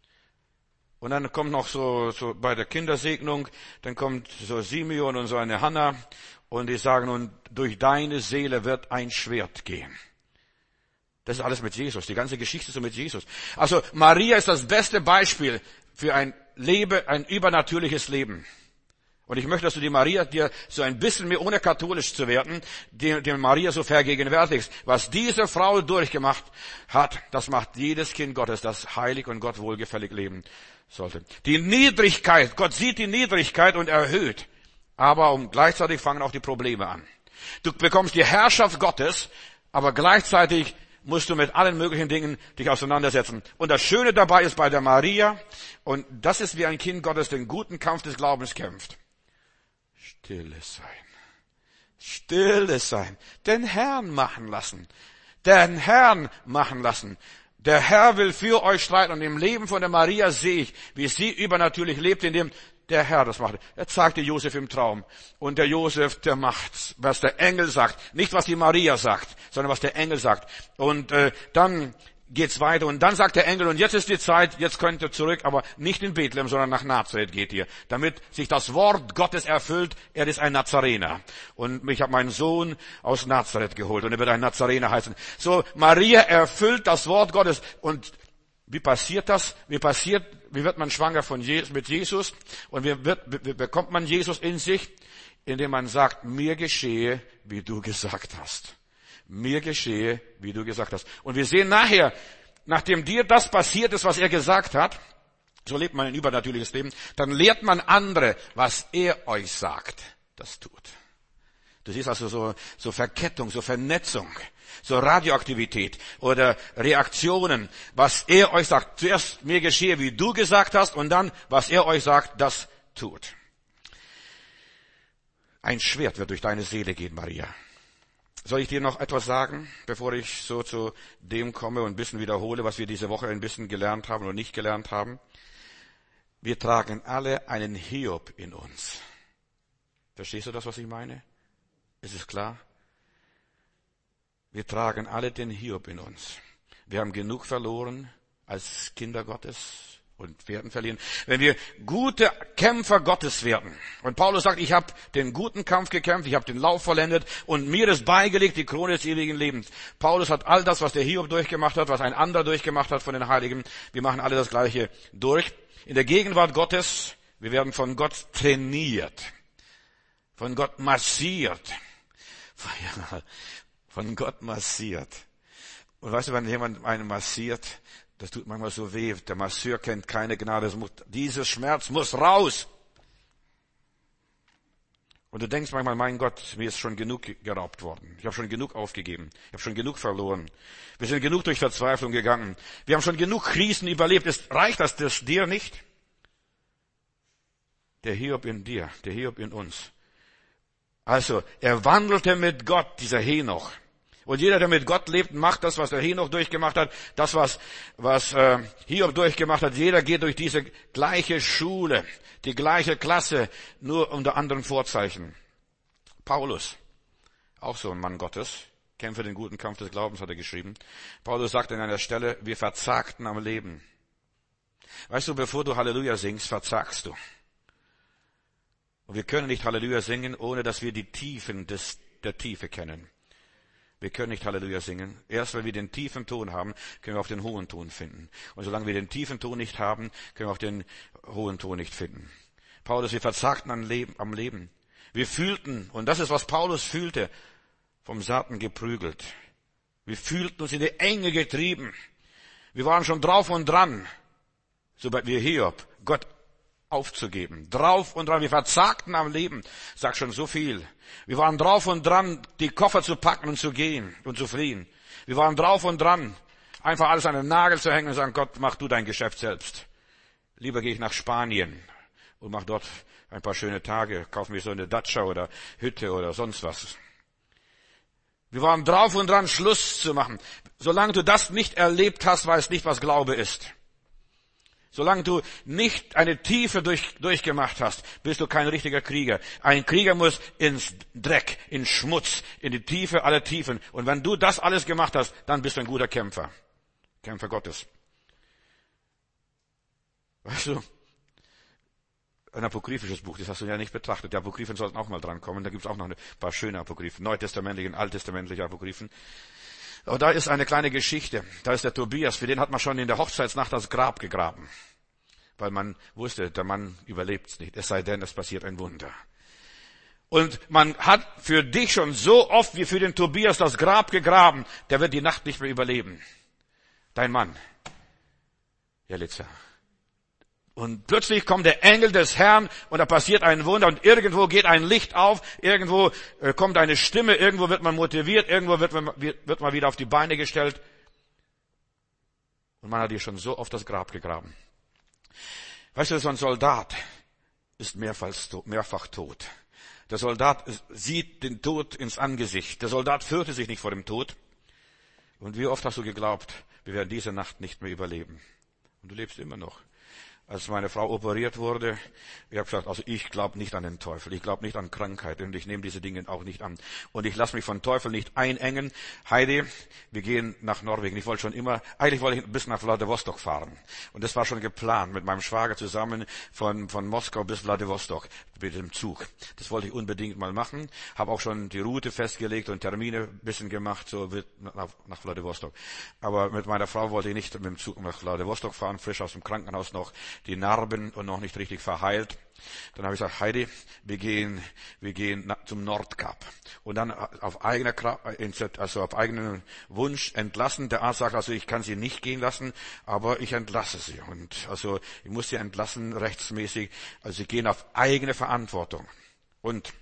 Und dann kommt noch so, so bei der Kindersegnung, dann kommt so Simeon und so eine Hannah. Und die sagen, und durch deine Seele wird ein Schwert gehen. Das ist alles mit Jesus. Die ganze Geschichte ist so mit Jesus. Also Maria ist das beste Beispiel für ein Leben, ein übernatürliches Leben. Und ich möchte, dass du die Maria dir so ein bisschen mehr, ohne katholisch zu werden, die, die Maria so vergegenwärtigst. Was diese Frau durchgemacht hat, das macht jedes Kind Gottes, das heilig und Gott wohlgefällig leben sollte. Die Niedrigkeit, Gott sieht die Niedrigkeit und erhöht. Aber um, gleichzeitig fangen auch die Probleme an. Du bekommst die Herrschaft Gottes, aber gleichzeitig musst du mit allen möglichen Dingen dich auseinandersetzen. Und das Schöne dabei ist bei der Maria, und das ist wie ein Kind Gottes den guten Kampf des Glaubens kämpft. Stille sein. Stille sein. Den Herrn machen lassen. Den Herrn machen lassen. Der Herr will für euch streiten. Und im Leben von der Maria sehe ich, wie sie übernatürlich lebt, indem der Herr das macht. Er zeigte Josef im Traum. Und der Josef, der macht's, was der Engel sagt. Nicht, was die Maria sagt, sondern was der Engel sagt. Und äh, dann geht's weiter. Und dann sagt der Engel, und jetzt ist die Zeit, jetzt könnt ihr zurück, aber nicht in Bethlehem, sondern nach Nazareth geht ihr. Damit sich das Wort Gottes erfüllt, er ist ein Nazarener. Und ich habe meinen Sohn aus Nazareth geholt und er wird ein Nazarener heißen. So, Maria erfüllt das Wort Gottes. Und wie passiert das? Wie passiert, wie wird man schwanger von Jesus, mit Jesus? Und wie, wird, wie bekommt man Jesus in sich? Indem man sagt, mir geschehe, wie du gesagt hast. Mir geschehe, wie du gesagt hast. Und wir sehen nachher, nachdem dir das passiert ist, was er gesagt hat, so lebt man ein übernatürliches Leben, dann lehrt man andere, was er euch sagt, das tut. Du siehst also so, so Verkettung, so Vernetzung, so Radioaktivität oder Reaktionen, was er euch sagt. Zuerst mir geschehe, wie du gesagt hast, und dann, was er euch sagt, das tut. Ein Schwert wird durch deine Seele gehen, Maria. Soll ich dir noch etwas sagen, bevor ich so zu dem komme und ein bisschen wiederhole, was wir diese Woche ein bisschen gelernt haben oder nicht gelernt haben? Wir tragen alle einen Hiob in uns. Verstehst du das, was ich meine? Ist es klar? Wir tragen alle den Hiob in uns. Wir haben genug verloren als Kinder Gottes und werden verlieren. Wenn wir gute Kämpfer Gottes werden. Und Paulus sagt, ich habe den guten Kampf gekämpft, ich habe den Lauf vollendet und mir ist beigelegt die Krone des ewigen Lebens. Paulus hat all das, was der Hiob durchgemacht hat, was ein anderer durchgemacht hat von den Heiligen. Wir machen alle das Gleiche durch. In der Gegenwart Gottes, wir werden von Gott trainiert, von Gott massiert, von Gott massiert. Und weißt du, wenn jemand einen massiert, das tut manchmal so weh. Der Masseur kennt keine Gnade. Es muss, dieses Schmerz muss raus. Und du denkst manchmal, mein Gott, mir ist schon genug geraubt worden. Ich habe schon genug aufgegeben. Ich habe schon genug verloren. Wir sind genug durch Verzweiflung gegangen. Wir haben schon genug Krisen überlebt. Es reicht das, das dir nicht? Der Hiob in dir, der Hiob in uns. Also, er wandelte mit Gott, dieser Henoch. Und jeder, der mit Gott lebt, macht das, was der Henoch durchgemacht hat, das, was, was äh, Hiob durchgemacht hat. Jeder geht durch diese gleiche Schule, die gleiche Klasse, nur unter anderen Vorzeichen. Paulus, auch so ein Mann Gottes, kämpfe den guten Kampf des Glaubens, hat er geschrieben. Paulus sagt an einer Stelle, wir verzagten am Leben. Weißt du, bevor du Halleluja singst, verzagst du. Und wir können nicht Halleluja singen, ohne dass wir die Tiefen des, der Tiefe kennen. Wir können nicht Halleluja singen. Erst wenn wir den tiefen Ton haben, können wir auch den hohen Ton finden. Und solange wir den tiefen Ton nicht haben, können wir auch den hohen Ton nicht finden. Paulus, wir verzagten am Leben, am Leben. Wir fühlten, und das ist, was Paulus fühlte, vom Satan geprügelt. Wir fühlten uns in die Enge getrieben. Wir waren schon drauf und dran, so wie Hiob, Gott aufzugeben. Drauf und dran. Wir verzagten am Leben. Sagt schon so viel. Wir waren drauf und dran, die Koffer zu packen und zu gehen und zu fliehen. Wir waren drauf und dran, einfach alles an den Nagel zu hängen und sagen, Gott, mach du dein Geschäft selbst. Lieber gehe ich nach Spanien und mach dort ein paar schöne Tage, kauf mir so eine Datscha oder Hütte oder sonst was. Wir waren drauf und dran, Schluss zu machen. Solange du das nicht erlebt hast, weißt nicht, was Glaube ist. Solange du nicht eine Tiefe durch, durchgemacht hast, bist du kein richtiger Krieger. Ein Krieger muss ins Dreck, in Schmutz, in die Tiefe aller Tiefen. Und wenn du das alles gemacht hast, dann bist du ein guter Kämpfer. Kämpfer Gottes. Weißt du, ein apokryphisches Buch, das hast du ja nicht betrachtet. Die Apokryphen sollten auch mal drankommen. Da gibt es auch noch ein paar schöne Apokryphen, neutestamentliche und alttestamentliche Apokryphen. Aber da ist eine kleine Geschichte. Da ist der Tobias, für den hat man schon in der Hochzeitsnacht das Grab gegraben. Weil man wusste, der Mann überlebt es nicht. Es sei denn, es passiert ein Wunder. Und man hat für dich schon so oft wie für den Tobias das Grab gegraben, der wird die Nacht nicht mehr überleben. Dein Mann, Jelitzer. Und plötzlich kommt der Engel des Herrn und da passiert ein Wunder und irgendwo geht ein Licht auf, irgendwo äh, kommt eine Stimme, irgendwo wird man motiviert, irgendwo wird man, wird man wieder auf die Beine gestellt. Und man hat hier schon so oft das Grab gegraben. Weißt du, so ein Soldat ist mehrfach tot. Der Soldat sieht den Tod ins Angesicht. Der Soldat fürchtet sich nicht vor dem Tod. Und wie oft hast du geglaubt, wir werden diese Nacht nicht mehr überleben? Und du lebst immer noch. Als meine Frau operiert wurde, ich habe gesagt, also ich glaube nicht an den Teufel, ich glaube nicht an Krankheit und ich nehme diese Dinge auch nicht an. Und ich lasse mich von Teufel nicht einengen. Heidi, wir gehen nach Norwegen. Ich wollte schon immer, eigentlich wollte ich bis nach Vladivostok fahren. Und das war schon geplant mit meinem Schwager zusammen von, von Moskau bis Vladivostok mit dem Zug. Das wollte ich unbedingt mal machen. Habe auch schon die Route festgelegt und Termine ein bisschen gemacht, so wird nach, nach Vladivostok. Aber mit meiner Frau wollte ich nicht mit dem Zug nach Vladivostok fahren, frisch aus dem Krankenhaus noch, die Narben und noch nicht richtig verheilt. Dann habe ich gesagt, Heidi, wir gehen, wir gehen zum Nordkap. Und dann auf eigener, also auf eigenen Wunsch entlassen. Der Arzt sagt, also ich kann sie nicht gehen lassen, aber ich entlasse sie. Und also ich muss sie entlassen rechtsmäßig. Also sie gehen auf eigene Verantwortung. Und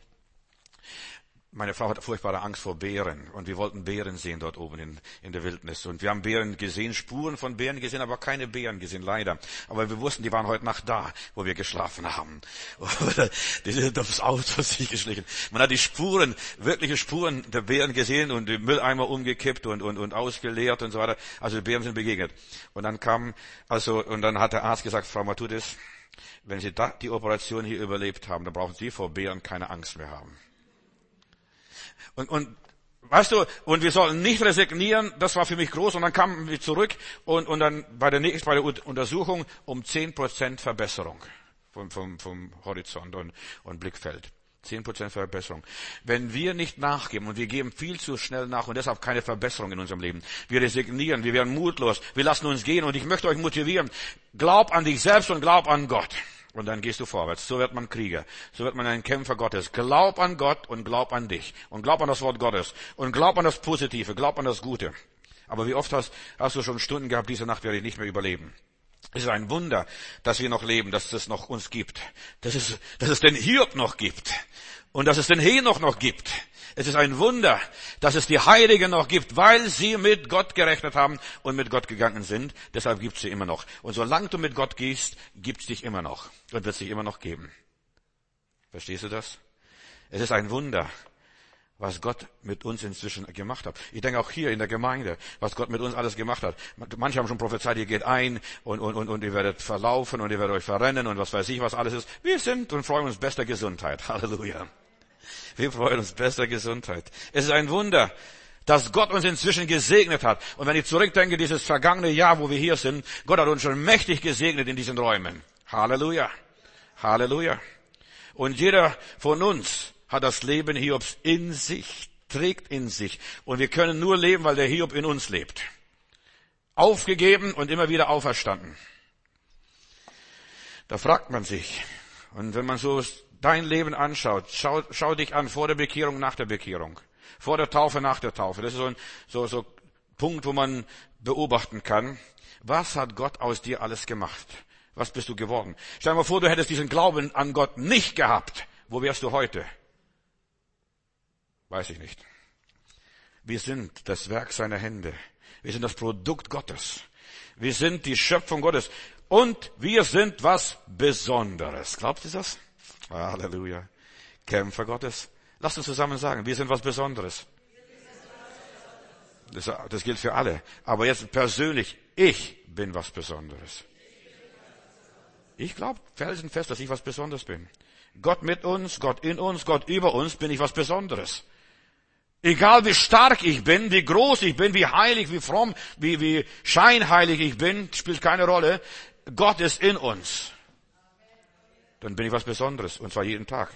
meine Frau hat furchtbare Angst vor Bären und wir wollten Bären sehen dort oben in, in der Wildnis. Und wir haben Bären gesehen, Spuren von Bären gesehen, aber keine Bären gesehen, leider. Aber wir wussten, die waren heute Nacht da, wo wir geschlafen haben. Die sind aufs Auto sich geschlichen. Man hat die Spuren, wirkliche Spuren der Bären gesehen und die Mülleimer umgekippt und, und, und ausgeleert und so weiter. Also die Bären sind begegnet. Und dann kam, also, und dann hat der Arzt gesagt, Frau Matthudis, wenn Sie da die Operation hier überlebt haben, dann brauchen Sie vor Bären keine Angst mehr haben. Und, und, weißt du, und wir sollten nicht resignieren, das war für mich groß, und dann kamen wir zurück, und, und dann bei der nächsten, bei der Untersuchung um zehn Prozent Verbesserung vom, vom, vom Horizont und, und Blickfeld. zehn Prozent Verbesserung. Wenn wir nicht nachgeben, und wir geben viel zu schnell nach, und deshalb keine Verbesserung in unserem Leben. Wir resignieren, wir werden mutlos, wir lassen uns gehen, und ich möchte euch motivieren, glaub an dich selbst und glaub an Gott. Und dann gehst du vorwärts. So wird man Krieger. So wird man ein Kämpfer Gottes. Glaub an Gott und glaub an dich. Und glaub an das Wort Gottes. Und glaub an das Positive. Glaub an das Gute. Aber wie oft hast, hast du schon Stunden gehabt, diese Nacht werde ich nicht mehr überleben. Es ist ein Wunder, dass wir noch leben, dass es noch uns gibt. Dass es, dass es den Hiob noch gibt. Und dass es den Henoch noch gibt. Es ist ein Wunder, dass es die Heiligen noch gibt, weil sie mit Gott gerechnet haben und mit Gott gegangen sind. Deshalb gibt es sie immer noch. Und solange du mit Gott gehst, gibt es dich immer noch und wird es dich immer noch geben. Verstehst du das? Es ist ein Wunder, was Gott mit uns inzwischen gemacht hat. Ich denke auch hier in der Gemeinde, was Gott mit uns alles gemacht hat. Manche haben schon prophezeit, ihr geht ein und, und, und, und ihr werdet verlaufen und ihr werdet euch verrennen und was weiß ich, was alles ist. Wir sind und freuen uns bester Gesundheit. Halleluja. Wir freuen uns bester Gesundheit. Es ist ein Wunder, dass Gott uns inzwischen gesegnet hat. Und wenn ich zurückdenke, dieses vergangene Jahr, wo wir hier sind, Gott hat uns schon mächtig gesegnet in diesen Räumen. Halleluja. Halleluja. Und jeder von uns hat das Leben Hiobs in sich, trägt in sich. Und wir können nur leben, weil der Hiob in uns lebt. Aufgegeben und immer wieder auferstanden. Da fragt man sich. Und wenn man so dein Leben anschaut, schau, schau dich an vor der Bekehrung, nach der Bekehrung. Vor der Taufe, nach der Taufe. Das ist so ein so, so Punkt, wo man beobachten kann. Was hat Gott aus dir alles gemacht? Was bist du geworden? Stell dir mal vor, du hättest diesen Glauben an Gott nicht gehabt. Wo wärst du heute? Weiß ich nicht. Wir sind das Werk seiner Hände. Wir sind das Produkt Gottes. Wir sind die Schöpfung Gottes. Und wir sind was Besonderes. Glaubt ihr das? Halleluja. Kämpfer Gottes. Lasst uns zusammen sagen, wir sind was Besonderes. Das, das gilt für alle. Aber jetzt persönlich, ich bin was Besonderes. Ich glaube felsenfest, dass ich was Besonderes bin. Gott mit uns, Gott in uns, Gott über uns, bin ich was Besonderes. Egal wie stark ich bin, wie groß ich bin, wie heilig, wie fromm, wie, wie scheinheilig ich bin, spielt keine Rolle. Gott ist in uns. Dann bin ich was Besonderes, und zwar jeden Tag.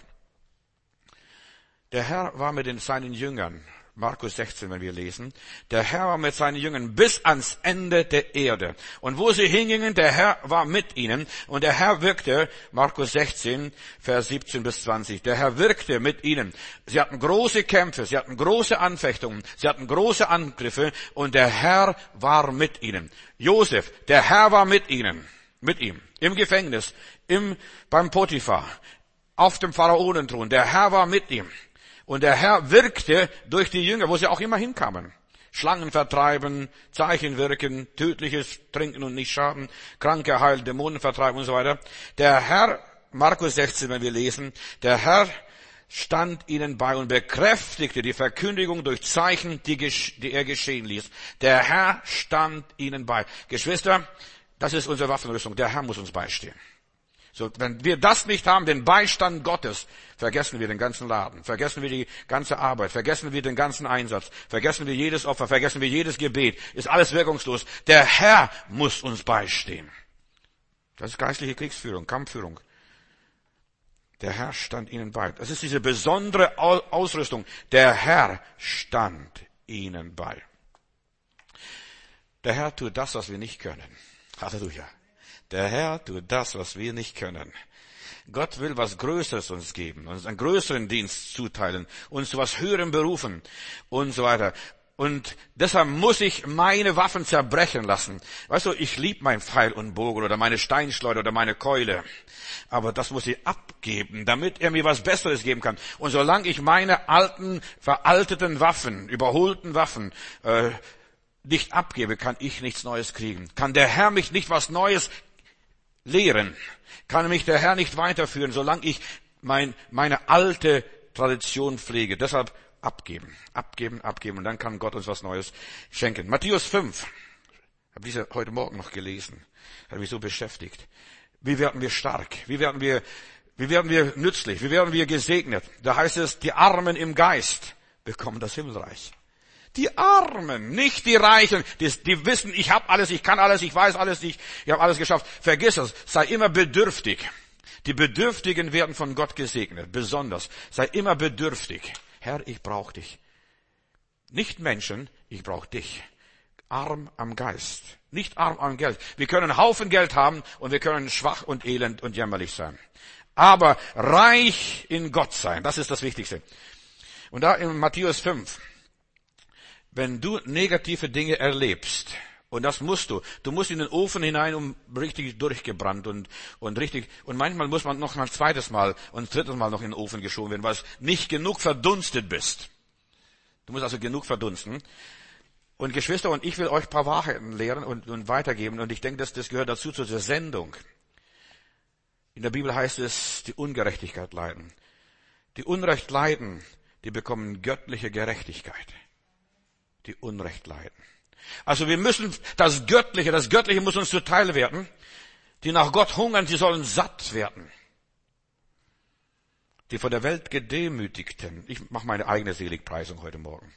Der Herr war mit den, seinen Jüngern, Markus sechzehn, wenn wir lesen, der Herr war mit seinen Jüngern bis ans Ende der Erde. Und wo sie hingingen, der Herr war mit ihnen. Und der Herr wirkte, Markus sechzehn, Vers siebzehn bis zwanzig, der Herr wirkte mit ihnen. Sie hatten große Kämpfe, sie hatten große Anfechtungen, sie hatten große Angriffe, und der Herr war mit ihnen. Josef, der Herr war mit ihnen, mit ihm, im Gefängnis, im, beim Potiphar, auf dem Pharaonenthron. Der Herr war mit ihm. Und der Herr wirkte durch die Jünger, wo sie auch immer hinkamen. Schlangen vertreiben, Zeichen wirken, tödliches trinken und nicht schaden, Kranke heilen, Dämonen vertreiben und so weiter. Der Herr, Markus sechzehn, wenn wir lesen, der Herr stand ihnen bei und bekräftigte die Verkündigung durch Zeichen, die, die er geschehen ließ. Der Herr stand ihnen bei. Geschwister, das ist unsere Waffenrüstung. Der Herr muss uns beistehen. So, wenn wir das nicht haben, den Beistand Gottes, vergessen wir den ganzen Laden, vergessen wir die ganze Arbeit, vergessen wir den ganzen Einsatz, vergessen wir jedes Opfer, vergessen wir jedes Gebet, ist alles wirkungslos. Der Herr muss uns beistehen. Das ist geistliche Kriegsführung, Kampfführung. Der Herr stand ihnen bei. Das ist diese besondere Ausrüstung. Der Herr stand ihnen bei. Der Herr tut das, was wir nicht können. Halleluja. Der Herr tut das, was wir nicht können. Gott will was Größeres uns geben, uns einen größeren Dienst zuteilen, uns zu was Höherem berufen und so weiter. Und deshalb muss ich meine Waffen zerbrechen lassen. Weißt du, ich liebe mein Pfeil und Bogen oder meine Steinschleuder oder meine Keule. Aber das muss ich abgeben, damit er mir was Besseres geben kann. Und solange ich meine alten, veralteten Waffen, überholten Waffen, äh, nicht abgebe, kann ich nichts Neues kriegen. Kann der Herr mich nicht was Neues lehren, kann mich der Herr nicht weiterführen, solange ich mein, meine alte Tradition pflege. Deshalb abgeben, abgeben, abgeben, und dann kann Gott uns was Neues schenken. Matthäus fünf, habe diese heute Morgen noch gelesen, hat mich so beschäftigt. Wie werden wir stark? Wie werden wir, wie werden wir nützlich? Wie werden wir gesegnet? Da heißt es, die Armen im Geist bekommen das Himmelreich. Die Armen, nicht die Reichen, die, die wissen, ich habe alles, ich kann alles, ich weiß alles, ich, ich habe alles geschafft. Vergiss es, sei immer bedürftig. Die Bedürftigen werden von Gott gesegnet, besonders. Sei immer bedürftig. Herr, ich brauche dich. Nicht Menschen, ich brauche dich. Arm am Geist, nicht arm am Geld. Wir können einen Haufen Geld haben und wir können schwach und elend und jämmerlich sein. Aber reich in Gott sein, das ist das Wichtigste. Und da in Matthäus fünf, wenn du negative Dinge erlebst, und das musst du, du musst in den Ofen hinein, um richtig durchgebrannt und, und richtig, und manchmal muss man noch ein zweites Mal und ein drittes Mal noch in den Ofen geschoben werden, weil es nicht genug verdunstet bist. Du musst also genug verdunsten. Und Geschwister, und ich will euch ein paar Wahrheiten lehren und, und weitergeben, und ich denke, dass das gehört dazu, zu der Sendung. In der Bibel heißt es, die Ungerechtigkeit leiden. Die Unrecht leiden, die bekommen göttliche Gerechtigkeit. Die Unrecht leiden. Also wir müssen das Göttliche, das Göttliche muss uns zuteil werden. Die nach Gott hungern, die sollen satt werden. Die von der Welt Gedemütigten. Ich mache meine eigene Seligpreisung heute Morgen.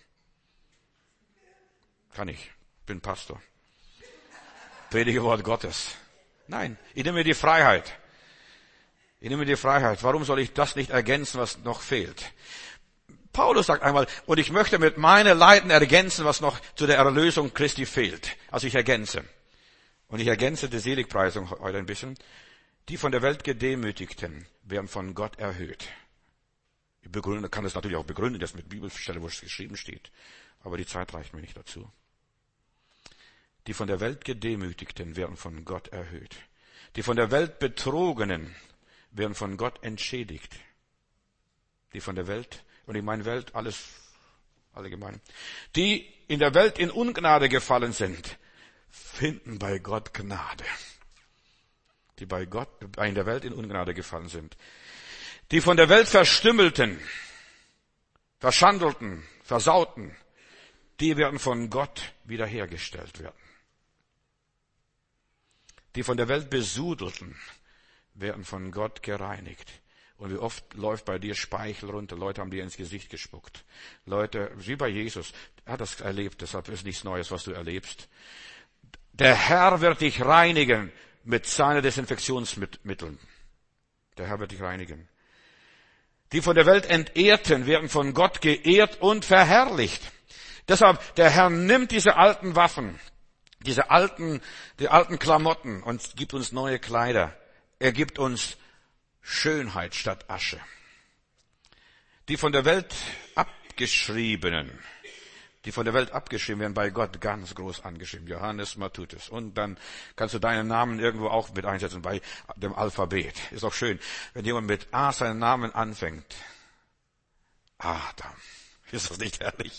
Kann ich. Bin Pastor. Predige Wort Gottes. Nein, ich nehme mir die Freiheit. Ich nehme mir die Freiheit. Warum soll ich das nicht ergänzen, was noch fehlt? Paulus sagt einmal, und ich möchte mit meinen Leiden ergänzen, was noch zu der Erlösung Christi fehlt. Also ich ergänze. Und ich ergänze die Seligpreisung heute ein bisschen. Die von der Welt Gedemütigten werden von Gott erhöht. Ich begründe, kann es natürlich auch begründen, das mit Bibelstelle, wo es geschrieben steht. Aber die Zeit reicht mir nicht dazu. Die von der Welt Gedemütigten werden von Gott erhöht. Die von der Welt Betrogenen werden von Gott entschädigt. Die von der Welt, und ich meine Welt, alles allgemein. Die in der Welt in Ungnade gefallen sind, finden bei Gott Gnade. Die bei Gott, in der Welt in Ungnade gefallen sind. Die von der Welt Verstümmelten, Verschandelten, Versauten, die werden von Gott wiederhergestellt werden. Die von der Welt Besudelten, werden von Gott gereinigt. Und wie oft läuft bei dir Speichel runter? Leute haben dir ins Gesicht gespuckt. Leute, wie bei Jesus, er hat das erlebt, deshalb ist nichts Neues, was du erlebst. Der Herr wird dich reinigen mit seinen Desinfektionsmitteln. Der Herr wird dich reinigen. Die von der Welt Entehrten werden von Gott geehrt und verherrlicht. Deshalb, der Herr nimmt diese alten Waffen, diese alten, die alten Klamotten und gibt uns neue Kleider. Er gibt uns Schönheit statt Asche. Die von der Welt abgeschriebenen, die von der Welt abgeschrieben werden, bei Gott ganz groß angeschrieben. Johannes Matthäus. Und dann kannst du deinen Namen irgendwo auch mit einsetzen bei dem Alphabet. Ist auch schön, wenn jemand mit A seinen Namen anfängt. Adam. Ist das nicht herrlich?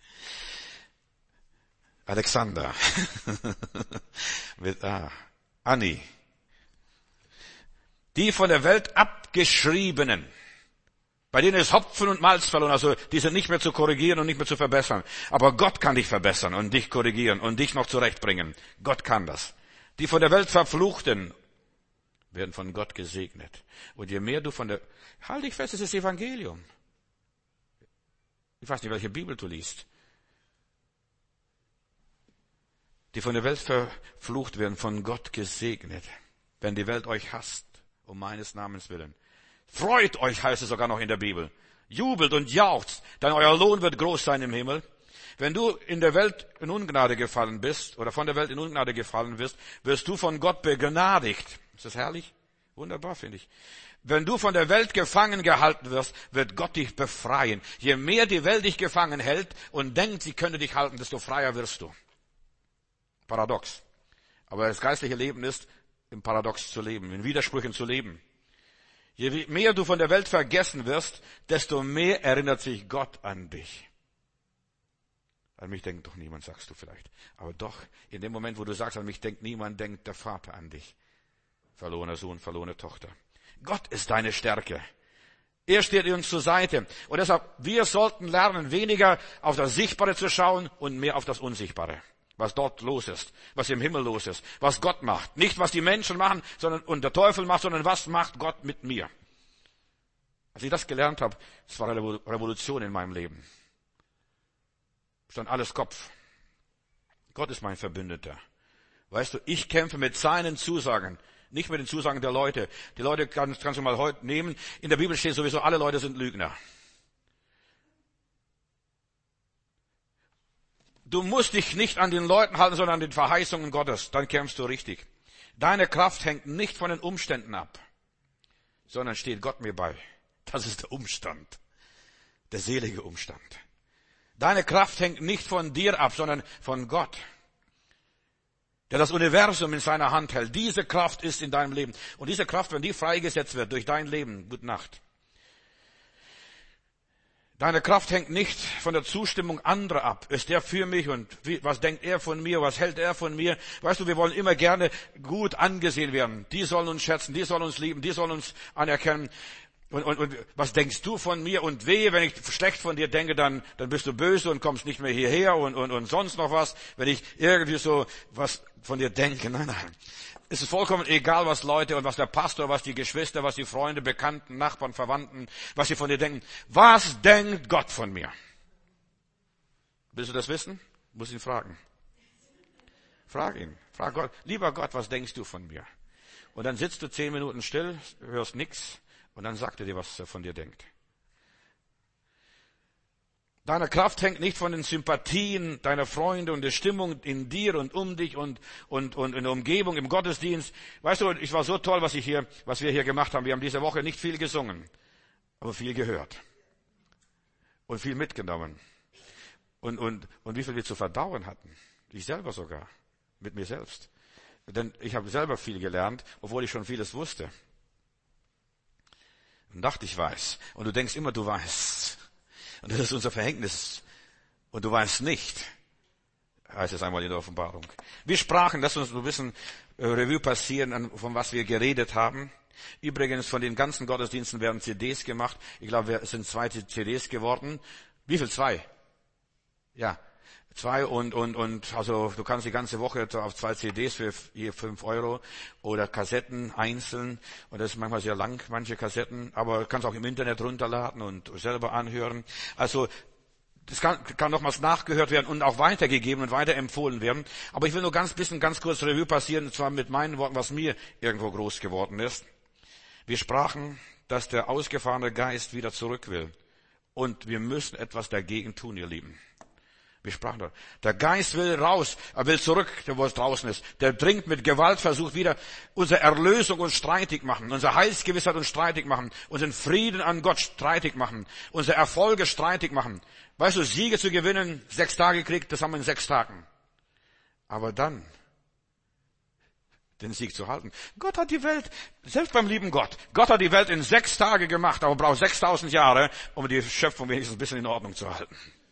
Alexander. Mit A. Anni. Die von der Welt abgeschriebenen. Bei denen ist Hopfen und Malz verloren, also die sind nicht mehr zu korrigieren und nicht mehr zu verbessern. Aber Gott kann dich verbessern und dich korrigieren und dich noch zurechtbringen. Gott kann das. Die von der Welt Verfluchten werden von Gott gesegnet. Und je mehr du von der... Halt dich fest, es ist das Evangelium. Ich weiß nicht, welche Bibel du liest. Die von der Welt verflucht werden, von Gott gesegnet. Wenn die Welt euch hasst, um meines Namens willen. Freut euch, heißt es sogar noch in der Bibel. Jubelt und jauchzt, denn euer Lohn wird groß sein im Himmel. Wenn du in der Welt in Ungnade gefallen bist, oder von der Welt in Ungnade gefallen wirst, wirst du von Gott begnadigt. Ist das herrlich? Wunderbar, finde ich. Wenn du von der Welt gefangen gehalten wirst, wird Gott dich befreien. Je mehr die Welt dich gefangen hält und denkt, sie könne dich halten, desto freier wirst du. Paradox. Aber das geistliche Leben ist, im Paradox zu leben, in Widersprüchen zu leben. Je mehr du von der Welt vergessen wirst, desto mehr erinnert sich Gott an dich. An mich denkt doch niemand, sagst du vielleicht. Aber doch, in dem Moment, wo du sagst, an mich denkt niemand, denkt der Vater an dich. Verlorener Sohn, verlorene Tochter. Gott ist deine Stärke. Er steht uns zur Seite. Und deshalb, wir sollten lernen, weniger auf das Sichtbare zu schauen und mehr auf das Unsichtbare. Was dort los ist, was im Himmel los ist, was Gott macht. Nicht, was die Menschen machen, sondern und der Teufel macht, sondern was macht Gott mit mir. Als ich das gelernt habe, es war eine Revolution in meinem Leben. Stand alles Kopf. Gott ist mein Verbündeter. Weißt du, ich kämpfe mit seinen Zusagen, nicht mit den Zusagen der Leute. Die Leute kannst, kannst du mal heute nehmen. In der Bibel steht sowieso, alle Leute sind Lügner. Du musst dich nicht an den Leuten halten, sondern an den Verheißungen Gottes. Dann kämpfst du richtig. Deine Kraft hängt nicht von den Umständen ab, sondern steht Gott mir bei. Das ist der Umstand. Der selige Umstand. Deine Kraft hängt nicht von dir ab, sondern von Gott, der das Universum in seiner Hand hält. Diese Kraft ist in deinem Leben. Und diese Kraft, wenn die freigesetzt wird durch dein Leben, gute Nacht. Deine Kraft hängt nicht von der Zustimmung anderer ab. Ist der für mich und wie, was denkt er von mir, was hält er von mir? Weißt du, wir wollen immer gerne gut angesehen werden. Die sollen uns schätzen, die sollen uns lieben, die sollen uns anerkennen. Und, und, und was denkst du von mir? Und wehe, wenn ich schlecht von dir denke, dann, dann bist du böse und kommst nicht mehr hierher und, und, und sonst noch was. Wenn ich irgendwie so was von dir denke, nein, nein. Es ist vollkommen egal, was Leute und was der Pastor, was die Geschwister, was die Freunde, Bekannten, Nachbarn, Verwandten, was sie von dir denken. Was denkt Gott von mir? Willst du das wissen? Muss ihn fragen. Frag ihn. Frag Gott. Lieber Gott, was denkst du von mir? Und dann sitzt du zehn Minuten still, hörst nichts und dann sagt er dir, was er von dir denkt. Deine Kraft hängt nicht von den Sympathien deiner Freunde und der Stimmung in dir und um dich und, und, und in der Umgebung, im Gottesdienst. Weißt du, ich war so toll, was ich hier, was wir hier gemacht haben. Wir haben diese Woche nicht viel gesungen, aber viel gehört. Und viel mitgenommen. Und, und, und wie viel wir zu verdauen hatten. Ich selber sogar. Mit mir selbst. Denn ich habe selber viel gelernt, obwohl ich schon vieles wusste. Und dachte, ich weiß. Und du denkst immer, du weißt. Und das ist unser Verhängnis. Und du weißt nicht, heißt es einmal in der Offenbarung. Wir sprachen, lass uns ein bisschen Revue passieren, von was wir geredet haben. Übrigens, von den ganzen Gottesdiensten werden C Ds gemacht. Ich glaube, es sind zwei C Ds geworden. Wie viel? Zwei? Ja. Zwei und, und, und, also du kannst die ganze Woche auf zwei C Ds für je fünf Euro oder Kassetten einzeln. Und das ist manchmal sehr lang, manche Kassetten. Aber du kannst auch im Internet runterladen und selber anhören. Also, das kann, kann nochmals nachgehört werden und auch weitergegeben und weiterempfohlen werden. Aber ich will nur ganz bisschen, ganz kurz Revue passieren, und zwar mit meinen Worten, was mir irgendwo groß geworden ist. Wir sprachen, dass der ausgefahrene Geist wieder zurück will. Und wir müssen etwas dagegen tun, ihr Lieben. Wir sprachen da. Der Geist will raus, er will zurück, der wo es draußen ist. Der dringt mit Gewalt, versucht wieder unsere Erlösung uns streitig machen, unsere Heilsgewissheit uns streitig machen, unseren Frieden an Gott streitig machen, unsere Erfolge streitig machen. Weißt du, Siege zu gewinnen, sechs Tage Krieg, das haben wir in sechs Tagen. Aber dann den Sieg zu halten. Gott hat die Welt, selbst beim lieben Gott, Gott hat die Welt in sechs Tage gemacht, aber braucht sechstausend Jahre, um die Schöpfung wenigstens ein bisschen in Ordnung zu halten.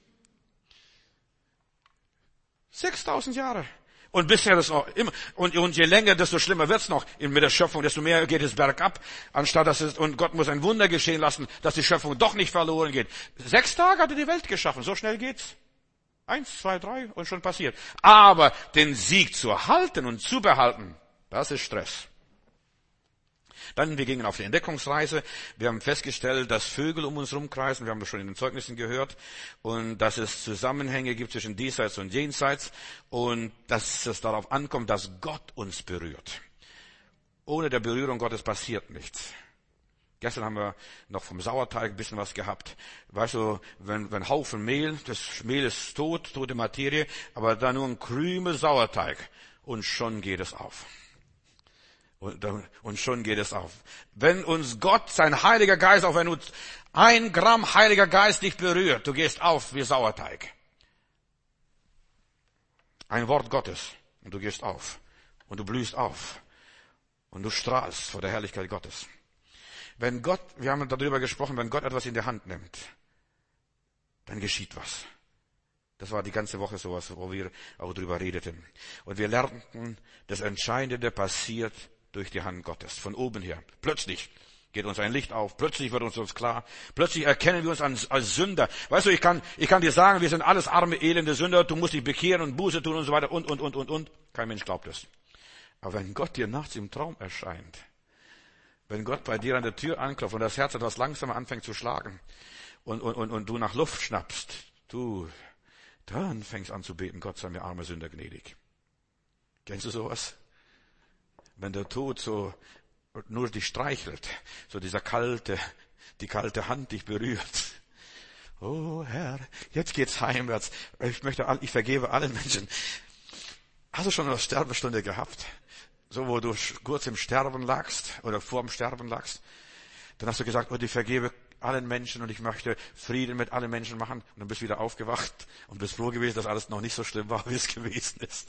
sechstausend Jahre. Und bisher ist noch immer, und, und je länger, desto schlimmer wird's noch mit der Schöpfung, desto mehr geht es bergab, anstatt dass es, und Gott muss ein Wunder geschehen lassen, dass die Schöpfung doch nicht verloren geht. Sechs Tage hat er die Welt geschaffen, so schnell geht's. Eins, zwei, drei und schon passiert. Aber den Sieg zu halten und zu behalten, das ist Stress. Dann, wir gingen auf die Entdeckungsreise. Wir haben festgestellt, dass Vögel um uns rumkreisen. Wir haben das schon in den Zeugnissen gehört. Und dass es Zusammenhänge gibt zwischen diesseits und jenseits. Und dass es darauf ankommt, dass Gott uns berührt. Ohne der Berührung Gottes passiert nichts. Gestern haben wir noch vom Sauerteig ein bisschen was gehabt. Weißt du, wenn, wenn Haufen Mehl, das Mehl ist tot, tote Materie, aber da nur ein Krümel Sauerteig. Und schon geht es auf. Und, und schon geht es auf. Wenn uns Gott, sein Heiliger Geist, auch wenn du ein Gramm Heiliger Geist dich berührt, du gehst auf wie Sauerteig. Ein Wort Gottes und du gehst auf. Und du blühst auf. Und du strahlst vor der Herrlichkeit Gottes. Wenn Gott, wir haben darüber gesprochen, wenn Gott etwas in die Hand nimmt, dann geschieht was. Das war die ganze Woche sowas, wo wir auch drüber redeten. Und wir lernten, das Entscheidende passiert durch die Hand Gottes, von oben her. Plötzlich geht uns ein Licht auf, plötzlich wird uns uns klar, plötzlich erkennen wir uns als, als Sünder. Weißt du, ich kann, ich kann dir sagen, wir sind alles arme, elende Sünder, du musst dich bekehren und Buße tun und so weiter und, und, und, und, und. Kein Mensch glaubt es. Aber wenn Gott dir nachts im Traum erscheint, wenn Gott bei dir an der Tür anklopft und das Herz etwas langsamer anfängt zu schlagen und, und, und, und du nach Luft schnappst, du, dann fängst an zu beten, Gott sei mir armer Sünder gnädig. Kennst du sowas? Wenn der Tod so nur dich streichelt, so dieser kalte, die kalte Hand dich berührt. Oh Herr, jetzt geht's heimwärts. Ich möchte, ich vergebe allen Menschen. Hast du schon eine Sterbestunde gehabt? So, wo du kurz im Sterben lagst oder vor dem Sterben lagst? Dann hast du gesagt, oh, ich vergebe allen Menschen und ich möchte Frieden mit allen Menschen machen. Und dann bist du wieder aufgewacht und bist froh gewesen, dass alles noch nicht so schlimm war, wie es gewesen ist.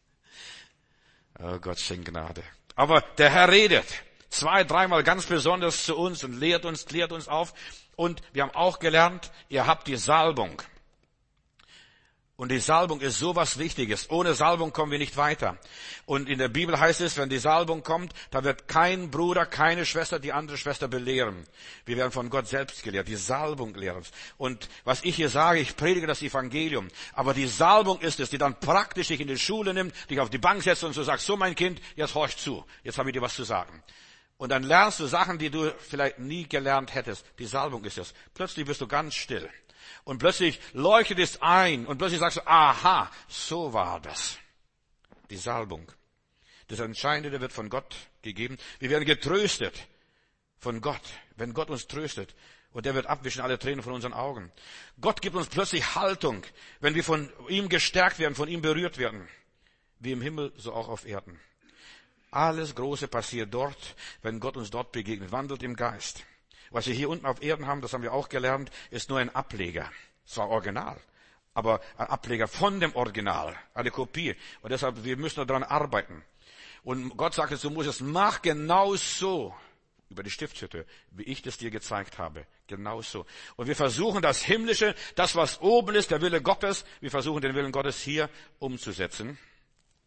Oh Gott, schenk Gnade. Aber der Herr redet zwei, dreimal ganz besonders zu uns und lehrt uns, klärt uns auf. Und wir haben auch gelernt, ihr habt die Salbung. Und die Salbung ist sowas Wichtiges. Ohne Salbung kommen wir nicht weiter. Und in der Bibel heißt es, wenn die Salbung kommt, da wird kein Bruder, keine Schwester die andere Schwester belehren. Wir werden von Gott selbst gelehrt. Die Salbung lehrt uns. Und was ich hier sage, ich predige das Evangelium. Aber die Salbung ist es, die dann praktisch dich in die Schule nimmt, dich auf die Bank setzt und so sagt, so mein Kind, jetzt horch zu. Jetzt habe ich dir was zu sagen. Und dann lernst du Sachen, die du vielleicht nie gelernt hättest. Die Salbung ist es. Plötzlich wirst du ganz still. Und plötzlich leuchtet es ein und plötzlich sagst du, aha, so war das. Die Salbung. Das Entscheidende wird von Gott gegeben. Wir werden getröstet von Gott, wenn Gott uns tröstet. Und er wird abwischen alle Tränen von unseren Augen. Gott gibt uns plötzlich Haltung, wenn wir von ihm gestärkt werden, von ihm berührt werden. Wie im Himmel, so auch auf Erden. Alles Große passiert dort, wenn Gott uns dort begegnet, wandelt im Geist. Was wir hier unten auf Erden haben, das haben wir auch gelernt, ist nur ein Ableger. Zwar Original, aber ein Ableger von dem Original, eine Kopie. Und deshalb, wir müssen daran arbeiten. Und Gott sagt jetzt, du musst es, mach genau so, über die Stiftshütte, wie ich das dir gezeigt habe. Genau so. Und wir versuchen das Himmlische, das was oben ist, der Wille Gottes, wir versuchen den Willen Gottes hier umzusetzen.